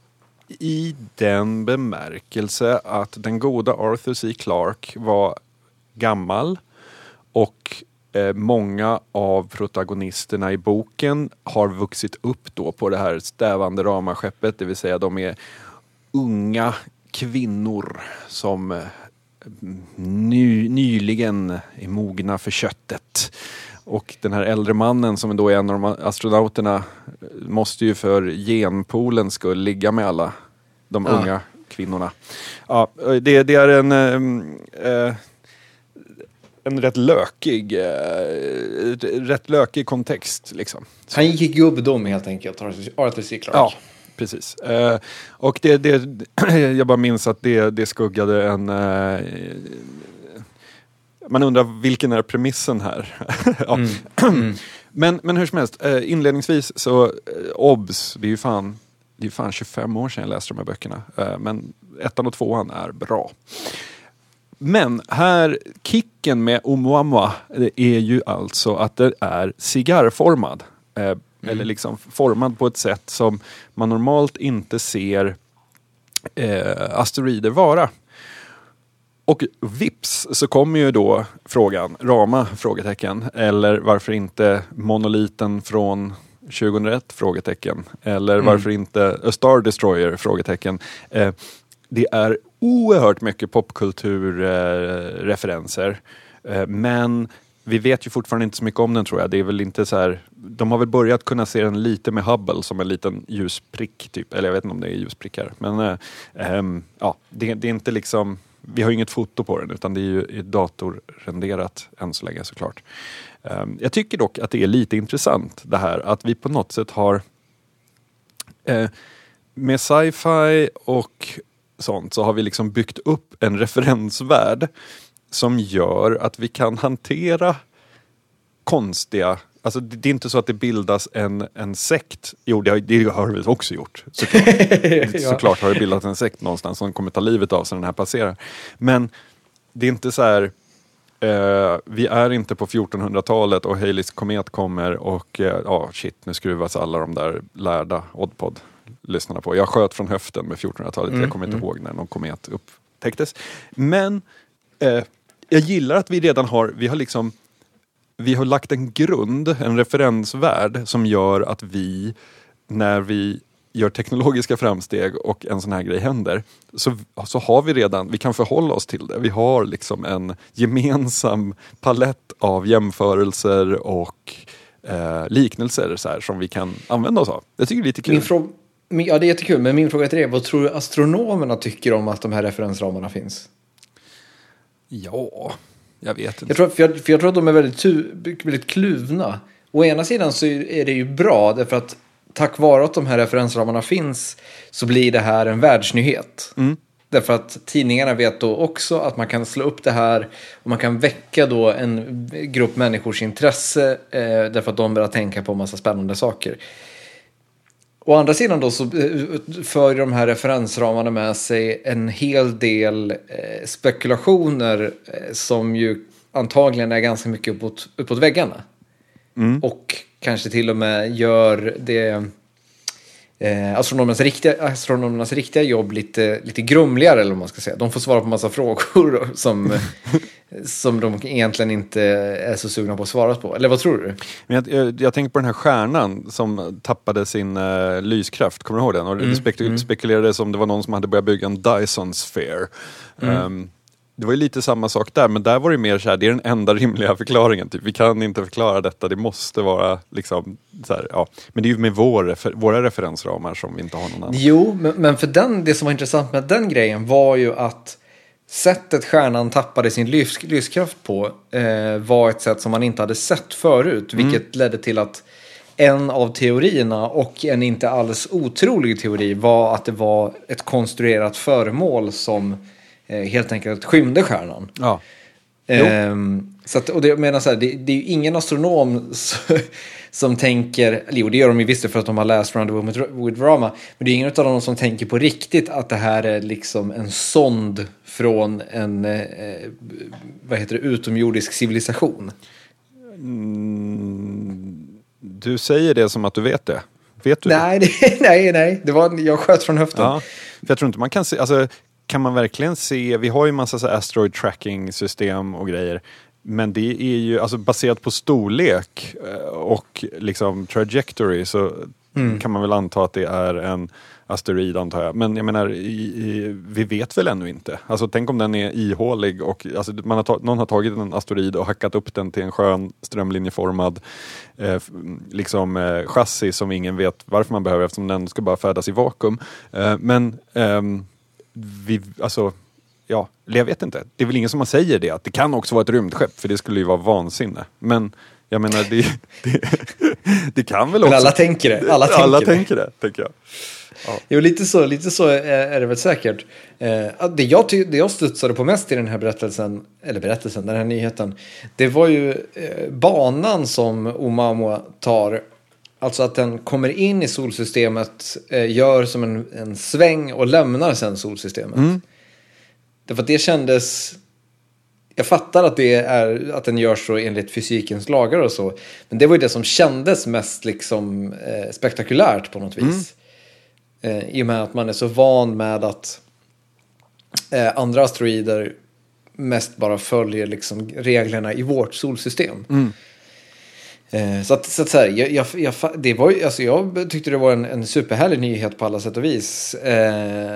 i den bemärkelse att den goda Arthur C. Clarke var gammal och eh, många av protagonisterna i boken har vuxit upp då på det här stävande ramaskeppet, det vill säga de är unga kvinnor som ny, nyligen är mogna för köttet. Och den här äldre mannen som då är en av de astronauterna måste ju för genpoolens skull ligga med alla de ja. unga kvinnorna. Ja, det, det är en äh, en rätt lökig äh, rätt lökig kontext liksom. Så. Han gick i gubbdom helt enkelt, Arthur C. Clarke. Ja, precis. Uh, och det, det jag bara minns att det, det skuggade en uh, man undrar vilken är premissen här. ja. mm. Mm. men, men hur som helst, uh, inledningsvis så uh, obs, det är ju fan det är fan tjugofem år sedan jag läste de här böckerna. Uh, men ettan och tvåan är bra. Men här, kicken med Oumuamua är ju alltså att det är cigarrformad. Uh, mm. Eller liksom formad på ett sätt som man normalt inte ser uh, asteroider vara. Och vips så kommer ju då frågan, Rama, frågetecken, eller varför inte monoliten från tjugohundraett, frågetecken, eller mm. varför inte A Star Destroyer, frågetecken. Eh, det är oerhört mycket popkulturreferenser, eh, eh, men vi vet ju fortfarande inte så mycket om den, tror jag. Det är väl inte så här, de har väl börjat kunna se den lite med Hubble som en liten ljusprick typ, eller jag vet inte om det är ljusprickar, men eh, eh, ja, det, det är inte liksom. Vi har ju inget foto på den, utan det är ju datorrenderat än så länge såklart. Um, jag tycker dock att det är lite intressant det här att vi på något sätt har eh, med sci-fi och sånt så har vi liksom byggt upp en referensvärld som gör att vi kan hantera konstiga. Alltså det är inte så att det bildas en, en sekt. Jo, det har, det har vi också gjort. Såklart. ja. Såklart har det bildats en sekt någonstans som kommer ta livet av sig när den här passerar. Men det är inte så här. Eh, vi är inte på fjortonhundratalet och Haleys komet kommer och ja, eh, oh, shit, nu skruvas alla de där lärda Oddpod lyssnarna på. Jag sköt från höften med fjortonhundratalet. Mm, jag kommer inte mm. ihåg när någon komet upptäcktes. Men eh, jag gillar att vi redan har, vi har liksom Vi har lagt en grund, en referensvärld som gör att vi, när vi gör teknologiska framsteg och en sån här grej händer, så, så har vi redan, vi kan förhålla oss till det. Vi har liksom en gemensam palett av jämförelser och eh, liknelser så här, som vi kan använda oss av. Jag tycker det är lite kul. Min fråga, ja, det är jättekul, men min fråga till dig, vad tror du astronomerna tycker om att de här referensramarna finns? Ja... Jag vet inte. Jag tror, för, jag, för jag tror att de är väldigt, väldigt kluvna. Å ena sidan så är det ju bra därför att tack vare att de här referensramarna finns så blir det här en världsnyhet. Mm. Därför att tidningarna vet då också att man kan slå upp det här och man kan väcka då en grupp människors intresse eh, därför att de börjar tänka på en massa spännande saker. Å andra sidan då så för de här referensramarna med sig en hel del eh, spekulationer eh, som ju antagligen är ganska mycket uppåt, uppåt väggarna. Mm. Och kanske till och med gör det eh, astronomernas, riktiga, astronomernas riktiga jobb lite, lite grumligare, eller vad man ska säga. De får svara på massa frågor som, som de egentligen inte är så sugna på att svara på. Eller vad tror du? Men jag, jag, jag tänker på den här stjärnan som tappade sin uh, lyskraft. Kommer du ihåg den? Och mm, det spekul- mm. spekulerades om det var någon som hade börjat bygga en Dyson Sphere. Mm. Um, det var ju lite samma sak där, men där var det mer så här, det är den enda rimliga förklaringen. Typ. Vi kan inte förklara detta, det måste vara liksom så här, ja. Men det är ju med vår refer- våra referensramar som vi inte har någon annan. Jo, men, men för den, det som var intressant med den grejen var ju att sättet stjärnan tappade sin lys, lyskraft på eh, var ett sätt som man inte hade sett förut. Mm. Vilket ledde till att en av teorierna, och en inte alls otrolig teori, var att det var ett konstruerat föremål som eh, helt enkelt skymde stjärnan. Ja. Eh, så att, och det, jag menar så här, det, det är ju ingen astronom som, som tänker, jo det gör de ju visst för att de har läst Round the World with Rama, men det är ingen av dem som tänker på riktigt att det här är liksom en sond från en eh, vad heter det, utomjordisk civilisation. Mm, du säger det som att du vet det. Vet du nej, det? Det, nej, nej. Det var, jag sköt från höften. Ja, för jag tror inte man kan se, alltså kan man verkligen se, vi har ju en massa så asteroid tracking system och grejer, men det är ju alltså baserat på storlek och liksom trajectory, så mm. kan man väl anta att det är en asteroid, antar jag. Men jag menar, i, i, vi vet väl ännu inte. Alltså tänk om den är ihålig och alltså, man har ta, någon har tagit en asteroid och hackat upp den till en skön strömlinjeformad eh, liksom eh, chassi som ingen vet varför man behöver, eftersom den ska bara färdas i vakuum. Eh, men ehm, vi, alltså ja, jag vet inte. Det är väl ingen som säger det, att det kan också vara ett rymdskepp, för det skulle ju vara vansinne. Men jag menar, det, det, det kan väl också... Men alla tänker det. Alla tänker, alla det. tänker det, tänker jag. Ja. Jo, lite så, lite så är det väl säkert. Eh, det, jag ty- det jag studsade på mest i den här berättelsen, eller berättelsen, den här nyheten, det var ju eh, banan som Oumuamua tar. Alltså att den kommer in i solsystemet, eh, gör som en, en sväng och lämnar sen solsystemet. Mm. Därför att det kändes... Jag fattar att, det är, att den görs så enligt fysikens lagar och så. Men det var ju det som kändes mest liksom, eh, spektakulärt på något vis. Mm. Eh, I och med att man är så van med att eh, andra asteroider mest bara följer liksom, reglerna i vårt solsystem. Mm. Eh, så att, så att så här, jag, jag, jag, det var ju, alltså jag tyckte det var en, en superhärlig nyhet på alla sätt och vis. Eh,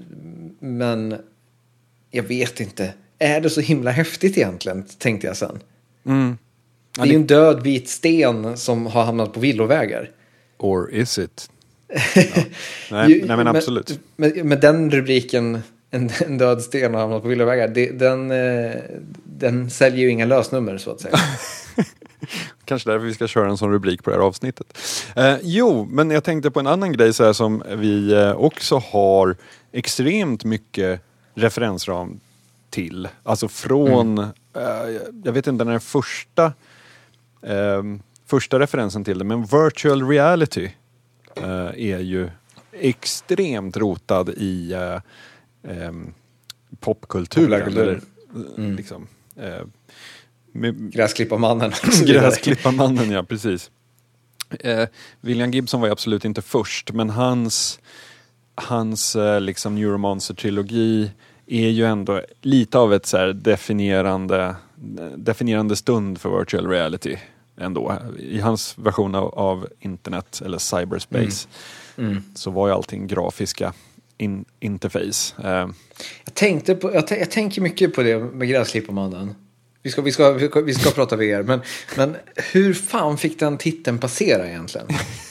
men jag vet inte. Är det så himla häftigt egentligen, tänkte jag sen. Mm. Ja, det är ju en död vit sten som har hamnat på villovägar. Or is it? Ja. Nej, nej, men absolut. Med, med, med den rubriken, en, en död sten har hamnat på villovägar, det, den, eh, den säljer ju inga lösnummer, så att säga. Kanske därför vi ska köra en sån rubrik på det här avsnittet. Eh, jo, men jag tänkte på en annan grej så här, som vi eh, också har extremt mycket referensram till. Alltså från, mm. eh, jag vet inte när den första eh, första referensen till det, men virtual reality eh, är ju extremt rotad i eh, eh, popkulturen. Eller, mm. liksom, eh, med, Gräsklipparmannen. Gräsklipparmannen, ja, precis. Eh, William Gibson var ju absolut inte först, men hans hans eh, liksom Neuromancer-trilogi är ju ändå lite av ett så här definierande, definierande stund för virtual reality ändå. I hans version av, av internet eller cyberspace mm. Mm. så var ju allting grafiska in, interface. Eh. Jag tänkte på, jag, t- jag tänker mycket på det med Gräsklipparmannen. Vi ska, vi ska, vi ska, vi ska prata V R, men, men hur fan fick den titeln passera egentligen?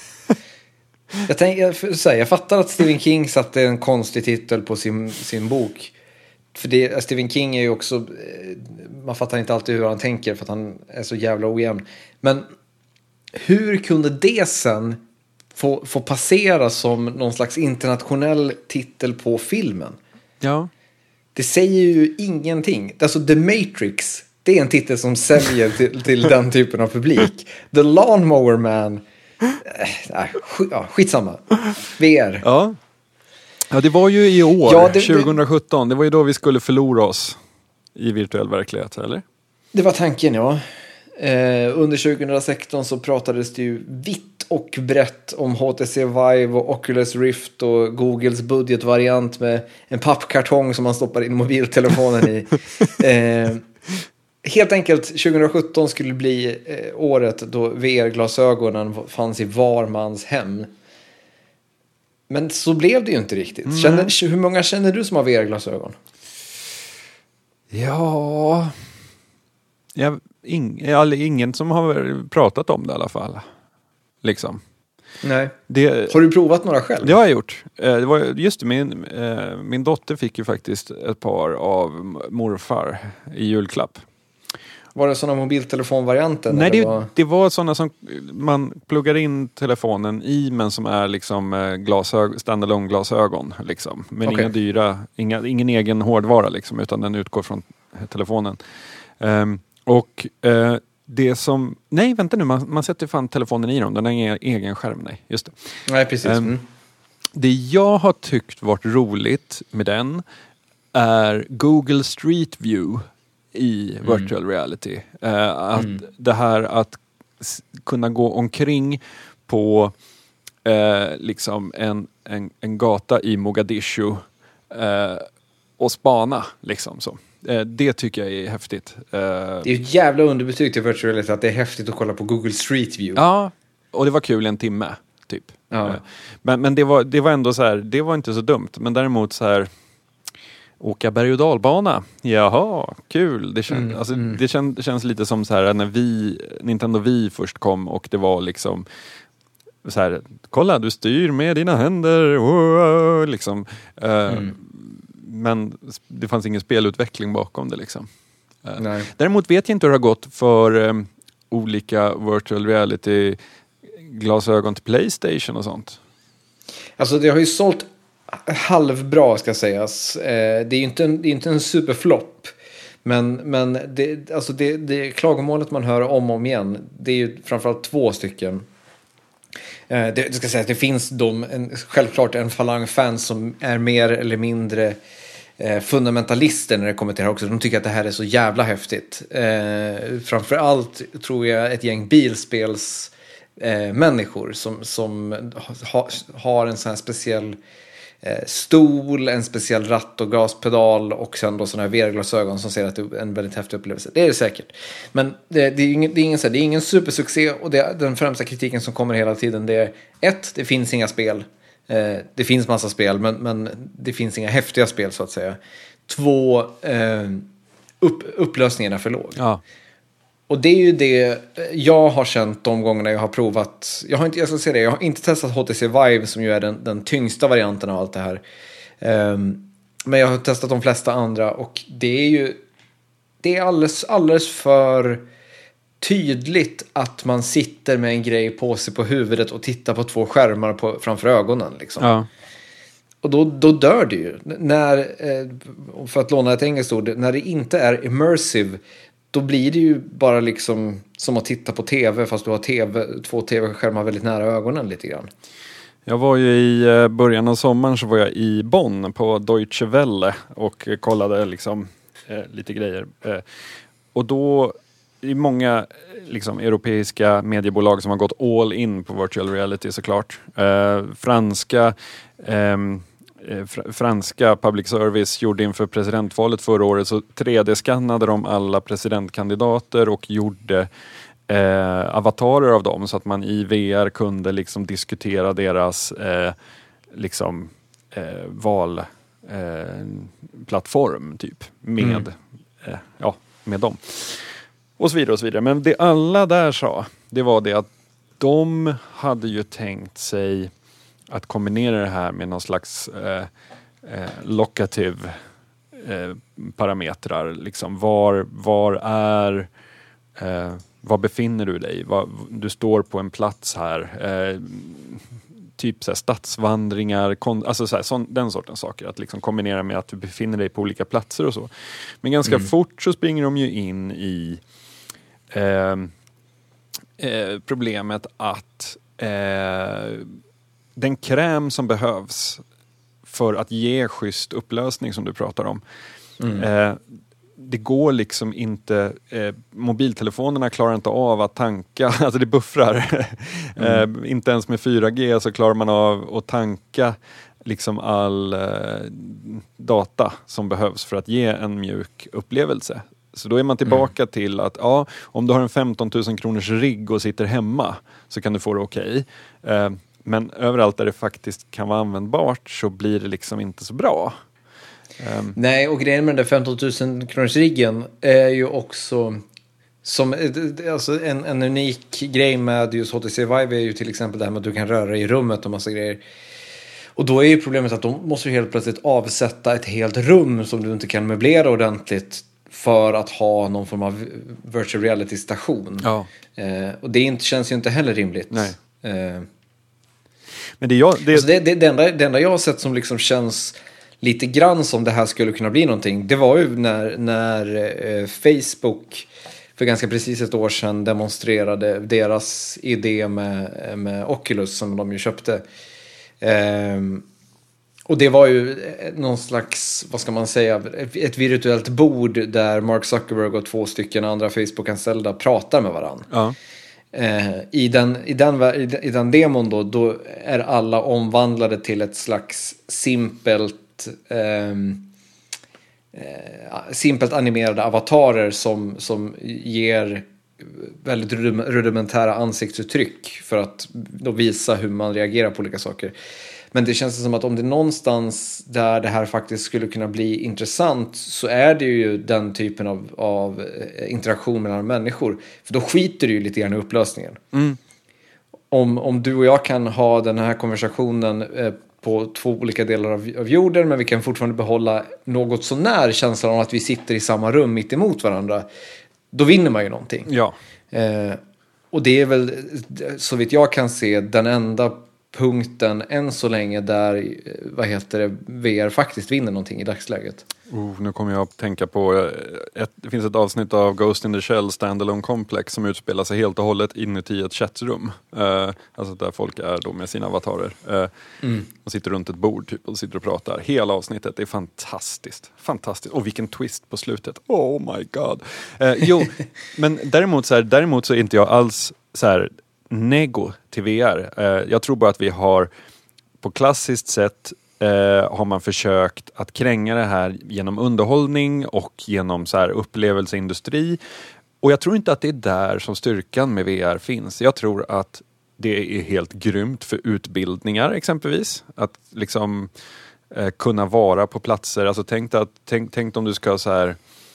jag, tänk, jag, så här, jag fattar att Stephen King satte en konstig titel på sin, sin bok. För det, Stephen King är ju också, man fattar inte alltid hur han tänker för att han är så jävla ojämn. Men hur kunde det sen få, få passera som någon slags internationell titel på filmen? Ja. Det säger ju ingenting. Alltså The Matrix, det är en titel som säljer till, till den typen av publik. The Lawnmower Man, äh, sk- ja, skitsamma. V R. Ja. Ja, det var ju i år, ja, det, tjugosjutton. Det var ju då vi skulle förlora oss i virtuell verklighet, eller? Det var tanken, ja. Eh, under tjugohundrasexton så pratades det ju vitt och brett om H T C Vive och Oculus Rift och Googles budgetvariant med en pappkartong som man stoppar in mobiltelefonen i. Eh, helt enkelt, tjugosjutton skulle bli eh, året då V R-glasögonen fanns i var mans hem. Men så blev det ju inte riktigt. Mm. Känner, hur många känner du som har V R-glasögon? Ja... Jag, ing, ingen som har pratat om det i alla fall. Liksom. Nej. Det, har du provat några själv? Det har jag gjort. Det var just det, min, min dotter fick ju faktiskt ett par av morfar i julklapp. Var det sådana mobiltelefonvarianten? Nej, det var... det var sådana som man pluggar in telefonen i, men som är liksom glasög, standalone glasögon. Liksom. Men okay. inga dyra, inga, ingen egen hårdvara liksom, utan den utgår från telefonen. Um, och uh, det som... Nej, vänta nu, man, man sätter fan telefonen i dem. Den har ingen egen skärm, nej. Just det. Nej, precis. Um, mm. Det jag har tyckt varit roligt med den är Google Street View i mm. virtual reality. Uh, att mm. det här att s- kunna gå omkring på uh, liksom en, en, en gata i Mogadishu uh, och spana liksom så. Uh, det tycker jag är häftigt. Uh, det är ju ett jävla underbetyg till virtual reality att det är häftigt att kolla på Google Street View. Ja, och det var kul en timme typ. Ja. Men, men det, var, det var ändå så här, det var inte så dumt. Men däremot så här, åka berg- och dalbana. Jaha, kul. Det, kän, mm, alltså, mm. det, kän, det känns lite som så här när vi, Nintendo Wii först kom och det var liksom så här, kolla du styr med dina händer. Wow, liksom. Uh, mm. Men det fanns ingen spelutveckling bakom det liksom. Uh, Nej. Däremot vet jag inte hur det har gått för um, olika virtual reality glasögon till PlayStation och sånt. Alltså det har ju sålt halvbra ska sägas. Eh, det är ju inte en, det är inte en superflopp. Men, men det, alltså det, det klagomålet man hör om och om igen, det är ju framförallt två stycken. Eh, det, det ska säga att det finns de, en, självklart en falang fans som är mer eller mindre eh, fundamentalister när det kommer till det här också. De tycker att det här är så jävla häftigt. Eh, framförallt tror jag ett gäng bilspels eh, människor som, som ha, har en sån här speciell Eh, stol, en speciell ratt och gaspedal och sen då sådana här V R-glasögon som ser att det är en väldigt häftig upplevelse. Det är det säkert. Men det, det, är, ingen, det, är, ingen, det är ingen supersuccé och det, den främsta kritiken som kommer hela tiden det är ett, det finns inga spel. Eh, det finns massa spel men, men det finns inga häftiga spel så att säga. Två, eh, upp, upplösningen är för låg. Ja. Och det är ju det jag har känt de gångerna jag har provat. Jag har inte, jag ska säga det, jag har inte testat H T C Vive som ju är den, den tyngsta varianten av allt det här. Um, men jag har testat de flesta andra och det är ju det är alldeles, alldeles för tydligt att man sitter med en grej på sig på huvudet och tittar på två skärmar på, framför ögonen liksom. Ja. Och då, då dör det ju. När, eh, för att låna ett engelskt ord, när det inte är immersive då blir det ju bara liksom som att titta på tv fast du har TV, två tv-skärmar väldigt nära ögonen lite grann. Jag var ju i början av sommaren så var jag i Bonn på Deutsche Welle och kollade liksom eh, lite grejer. Eh, och då är många liksom europeiska mediebolag som har gått all in på virtual reality såklart. Eh, franska eh, franska public service gjorde inför presidentvalet förra året så tre D-skannade de alla presidentkandidater och gjorde eh, avatarer av dem så att man i V R kunde liksom diskutera deras eh, liksom eh, valplattform eh, typ med, mm. eh, ja, med dem. Och så vidare och så vidare. Men det alla där sa, det var det att de hade ju tänkt sig att kombinera det här med någon slags eh, eh, locative eh, parametrar. Liksom var, var är eh, var befinner du dig? Var, du står på en plats här. Eh, typ så här, stadsvandringar, kon, alltså så här, sån, den sortens saker. Att liksom kombinera med att du befinner dig på olika platser och så. Men ganska mm. fort så springer de ju in i eh, eh, problemet att eh, den kräm som behövs för att ge schysst upplösning som du pratar om. Mm. Eh, det går liksom inte, eh, mobiltelefonerna klarar inte av att tanka, alltså det buffrar. Mm. eh, inte ens med fyra G så klarar man av att tanka liksom all eh, data som behövs för att ge en mjuk upplevelse. Så då är man tillbaka mm. till att ja, om du har en femton tusen kronors rigg och sitter hemma så kan du få det okej. Okay. Eh, Men överallt där det faktiskt kan vara användbart så blir det liksom inte så bra. Um. Nej, och grejen med den där femton tusen kronors riggen är ju också som, alltså en, en unik grej med just H T C Vive är ju till exempel det här med att du kan röra dig i rummet och massa grejer. Och då är ju problemet att de måste helt plötsligt avsätta ett helt rum som du inte kan möblera ordentligt för att ha någon form av virtual reality-station. Ja. Eh, och det inte, känns ju inte heller rimligt. Nej. Eh, Men det, jag, det... Alltså det, det, det, enda, det enda jag har sett som liksom känns lite grann som det här skulle kunna bli någonting, det var ju när, när eh, Facebook för ganska precis ett år sedan demonstrerade deras idé med, med Oculus som de ju köpte. Ehm, och det var ju någon slags, vad ska man säga, ett virtuellt bord där Mark Zuckerberg och två stycken andra Facebook-anställda pratar med varandra. Ja. Eh, i, den, i, den, i den demon då, då är alla omvandlade till ett slags simpelt eh, eh, simpelt animerade avatarer som, som ger väldigt rudimentära ansiktsuttryck för att då visa hur man reagerar på olika saker. Men det känns som att om det är någonstans där det här faktiskt skulle kunna bli intressant, så är det ju den typen av, av interaktion mellan människor. För då skiter det ju lite grann i upplösningen. Mm. Om, om du och jag kan ha den här konversationen eh, på två olika delar av, av jorden, men vi kan fortfarande behålla något så när känslan av att vi sitter i samma rum mitt emot varandra, då vinner man ju någonting. Ja. Eh, och det är väl, så vitt jag kan se, den enda punkten än så länge där, vad heter det, V R faktiskt vinner någonting i dagsläget. Oh, nu kommer jag att tänka på ett, det finns ett avsnitt av Ghost in the Shell Standalone Complex som utspelar sig helt och hållet inuti ett chattrum. Uh, alltså där folk är då med sina avatarer. Uh, mm. Och sitter runt ett bord typ och sitter och pratar. Hela avsnittet är fantastiskt. Fantastiskt. Och vilken twist på slutet. Oh my god. Uh, jo, men däremot så, här, däremot så är inte jag alls så här nego till V R. Uh, jag tror bara att vi har på klassiskt sätt Uh, har man försökt att kränga det här genom underhållning och genom så här upplevelseindustri. Och jag tror inte att det är där som styrkan med V R finns. Jag tror att det är helt grymt för utbildningar exempelvis. Att liksom uh, kunna vara på platser. Alltså tänk, att, tänk, tänk om du ska så här...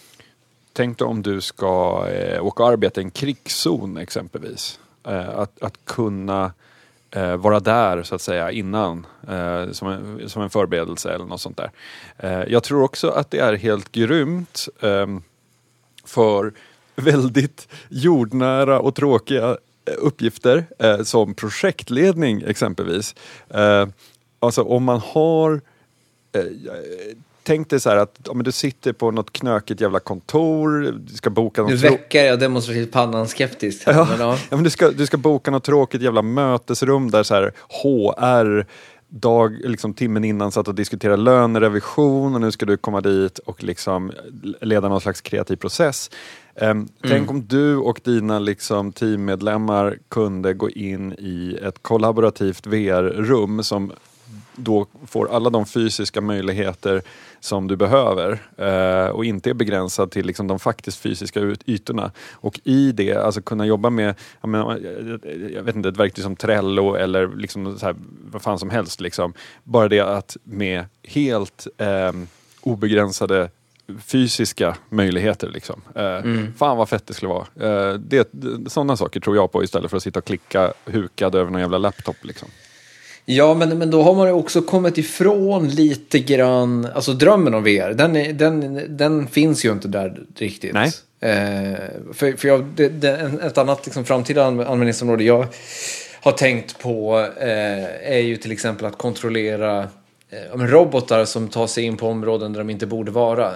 Tänk om du ska uh, åka och arbeta i en krigszon exempelvis. Uh, att, att kunna... Eh, vara där så att säga innan eh, som, en, som en förberedelse eller något sånt där. Eh, jag tror också att det är helt grymt eh, för väldigt jordnära och tråkiga uppgifter eh, som projektledning exempelvis. Eh, alltså om man har eh, tänk dig så här att om du sitter på något knökigt jävla kontor, du ska boka något... Nu väcker jag demonstrativt pannan skeptiskt. Här, ja, men ja. ja, men du ska, du ska boka något tråkigt jävla mötesrum där så här H R dag, liksom timmen innan satt och diskutera lönerevision och nu ska du komma dit och liksom leda någon slags kreativ process. Um, mm. Tänk om du och dina liksom teammedlemmar kunde gå in i ett kollaborativt V R-rum som då får alla de fysiska möjligheter som du behöver eh, och inte är begränsad till liksom de faktiskt fysiska ut- ytorna. Och i det, alltså kunna jobba med jag, menar, jag vet inte, ett verktyg som Trello eller liksom så här, vad fan som helst. Liksom. Bara det att med helt eh, obegränsade fysiska möjligheter. Liksom. Eh, mm. Fan vad fett det skulle vara. Eh, det, sådana saker tror jag på istället för att sitta och klicka hukad över någon jävla laptop. Liksom. Ja, men, men då har man ju också kommit ifrån lite grann, alltså drömmen om V R, den, är, den, den finns ju inte där riktigt. Nej. Eh, för för jag, det, det, ett annat liksom, framtida användningsområde jag har tänkt på eh, är ju till exempel att kontrollera eh, robotar som tar sig in på områden där de inte borde vara.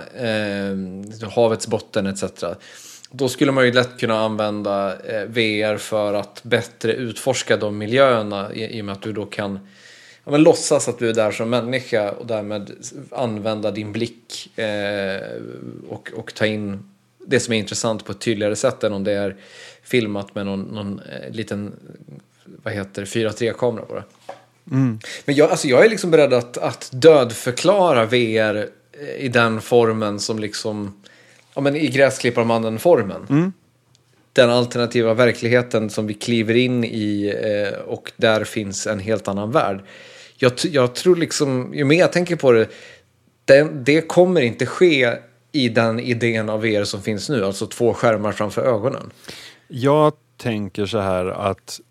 Eh, havets botten et cetera. Då skulle man ju lätt kunna använda eh, V R för att bättre utforska de miljöerna i, i och med att du då kan ja, men låtsas att du är där som människa och därmed använda din blick eh, och, och ta in det som är intressant på ett tydligare sätt än om det är filmat med någon, någon eh, liten vad heter fyra tre-kamera bara. Mm. Men jag, alltså jag är liksom beredd att, att dödförklara V R i den formen som liksom ja, men i Gräsklipparmannen-formen. Mm. Den alternativa verkligheten som vi kliver in i eh, och där finns en helt annan värld. Jag, jag tror liksom, ju mer jag tänker på det, det, det kommer inte ske i den idén av V R som finns nu, alltså två skärmar framför ögonen. Jag tänker så här att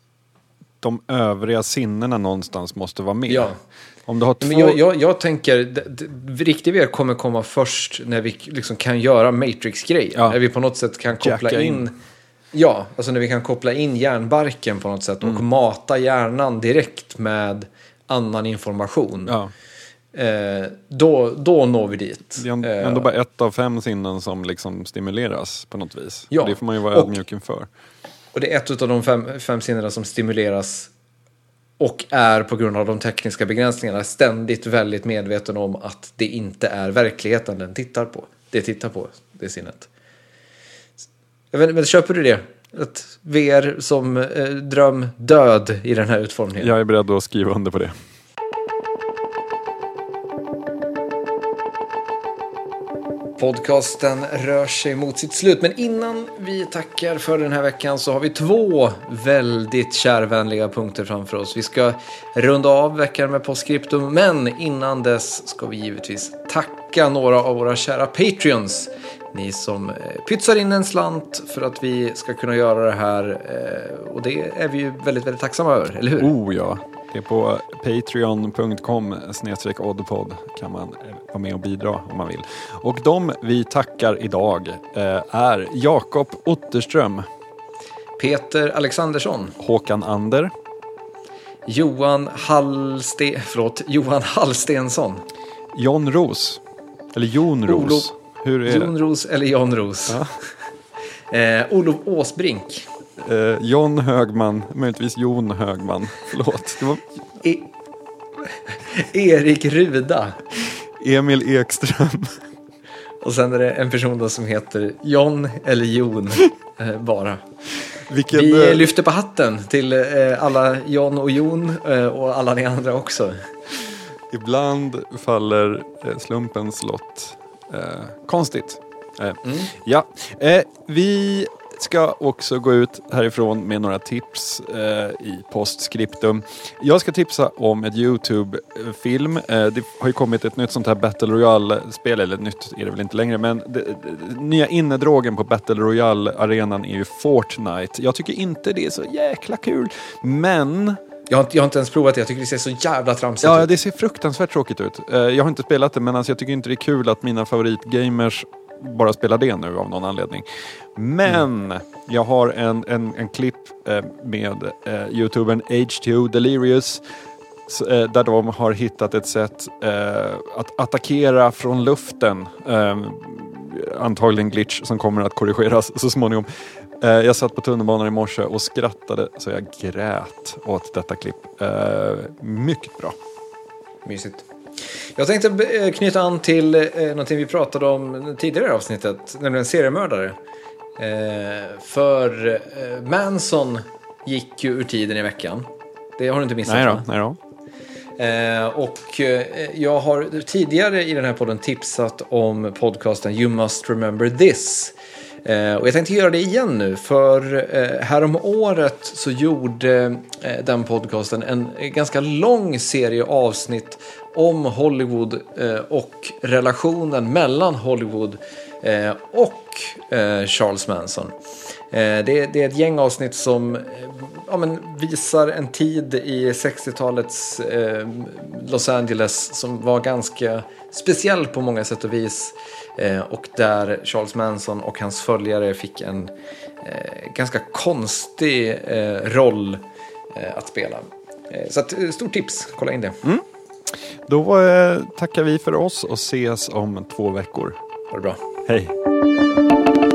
de övriga sinnena någonstans måste vara med. Ja. Om du har två... Men jag, jag, jag tänker, riktig V R kommer komma först när vi liksom kan göra Matrix-grejer. Ja. När vi på något sätt kan koppla in, in. Ja, alltså när vi kan koppla in hjärnbarken på något sätt. Mm. Och mata hjärnan direkt med annan information. Ja. Eh, då, då når vi dit. Det är ändå bara ett av fem sinnen som liksom stimuleras på något vis. Ja. Det får man ju vara ödmjuk inför. Och det är ett av de fem, fem sinnena som stimuleras och är på grund av de tekniska begränsningarna ständigt väldigt medveten om att det inte är verkligheten den tittar på. Det tittar på, det sinnet. Jag vet, men köper du det? Att V R som eh, dröm död i den här utformningen? Jag är beredd att skriva under på det. podcasten rör sig mot sitt slut. Men innan vi tackar för den här veckan så har vi två väldigt kärvänliga punkter framför oss. Vi ska runda av veckan med postscriptum, men innan dess ska vi givetvis tacka några av våra kära Patreons. Ni som pytsar in en slant för att vi ska kunna göra det här. Och det är vi ju väldigt, väldigt tacksamma över, eller hur? Oh ja, det är på patreon punkt com snedstreck oddpod kan man vara med och bidra om man vill. Och de vi tackar idag är Jakob Otterström, Peter Alexandersson, Håkan Ander, Johan Hallste, förlåt, Johan Hallstensson, John Ros, eller Jon Ros. Olof, Hur är Jon Ros eller John Ros. Ja. eh, Olof Åsbrink. Eh, John Högman, möjligtvis Jon Högman. Förlåt. Det var... E- Erik Ruda. Emil Ekström. Och sen är det en person då som heter John eller Jon eh, bara. Vilken, Vi eh... lyfter på hatten till eh, alla John och Jon eh, och alla ni andra också. Ibland faller eh, slumpens lott. Eh, konstigt. Eh, mm. Ja, eh, vi ska också gå ut härifrån med några tips eh, i postscriptum. Jag ska tipsa om ett YouTube-film. Eh, det har ju kommit ett nytt sånt här Battle Royale-spel, eller nytt är det väl inte längre, men det, det, nya innedrågen på Battle Royale-arenan är ju Fortnite. Jag tycker inte det är så jäkla kul, men... Jag har, jag har inte ens provat det. Jag tycker det ser så jävla tramsigt ja, ut. Det ser fruktansvärt tråkigt ut. Jag har inte spelat det, men alltså jag tycker inte det är kul att mina favoritgamers bara spelar det nu av någon anledning. Men mm. jag har en, en, en klipp med eh, YouTubern H two O Delirious eh, där de har hittat ett sätt eh, att attackera från luften. Eh, antagligen glitch som kommer att korrigeras så småningom. Jag satt på tunnelbanan i morse och skrattade så jag grät åt detta klipp. Mycket bra. Mysigt. Jag tänkte knyta an till någonting vi pratade om tidigare i avsnittet, nämligen seriemördare. För Manson gick ju ur tiden i veckan. Det har du inte missat. Nej då, nej då. Och jag har tidigare i den här podden tipsat om podcasten You Must Remember This. Eh, och jag tänkte göra det igen nu, för eh, härom året så gjorde eh, den podcasten en ganska lång serie avsnitt om Hollywood eh, och relationen mellan Hollywood eh, och eh, Charles Manson. Eh, det, det är ett gäng avsnitt som eh, ja, men visar en tid i sextiotalets eh, Los Angeles som var ganska speciell på många sätt och vis. Eh, och där Charles Manson och hans följare fick en eh, ganska konstig eh, roll eh, att spela. Eh, så att, stort tips, kolla in det. Mm. Då eh, tackar vi för oss och ses om två veckor. Ha det bra. Hej.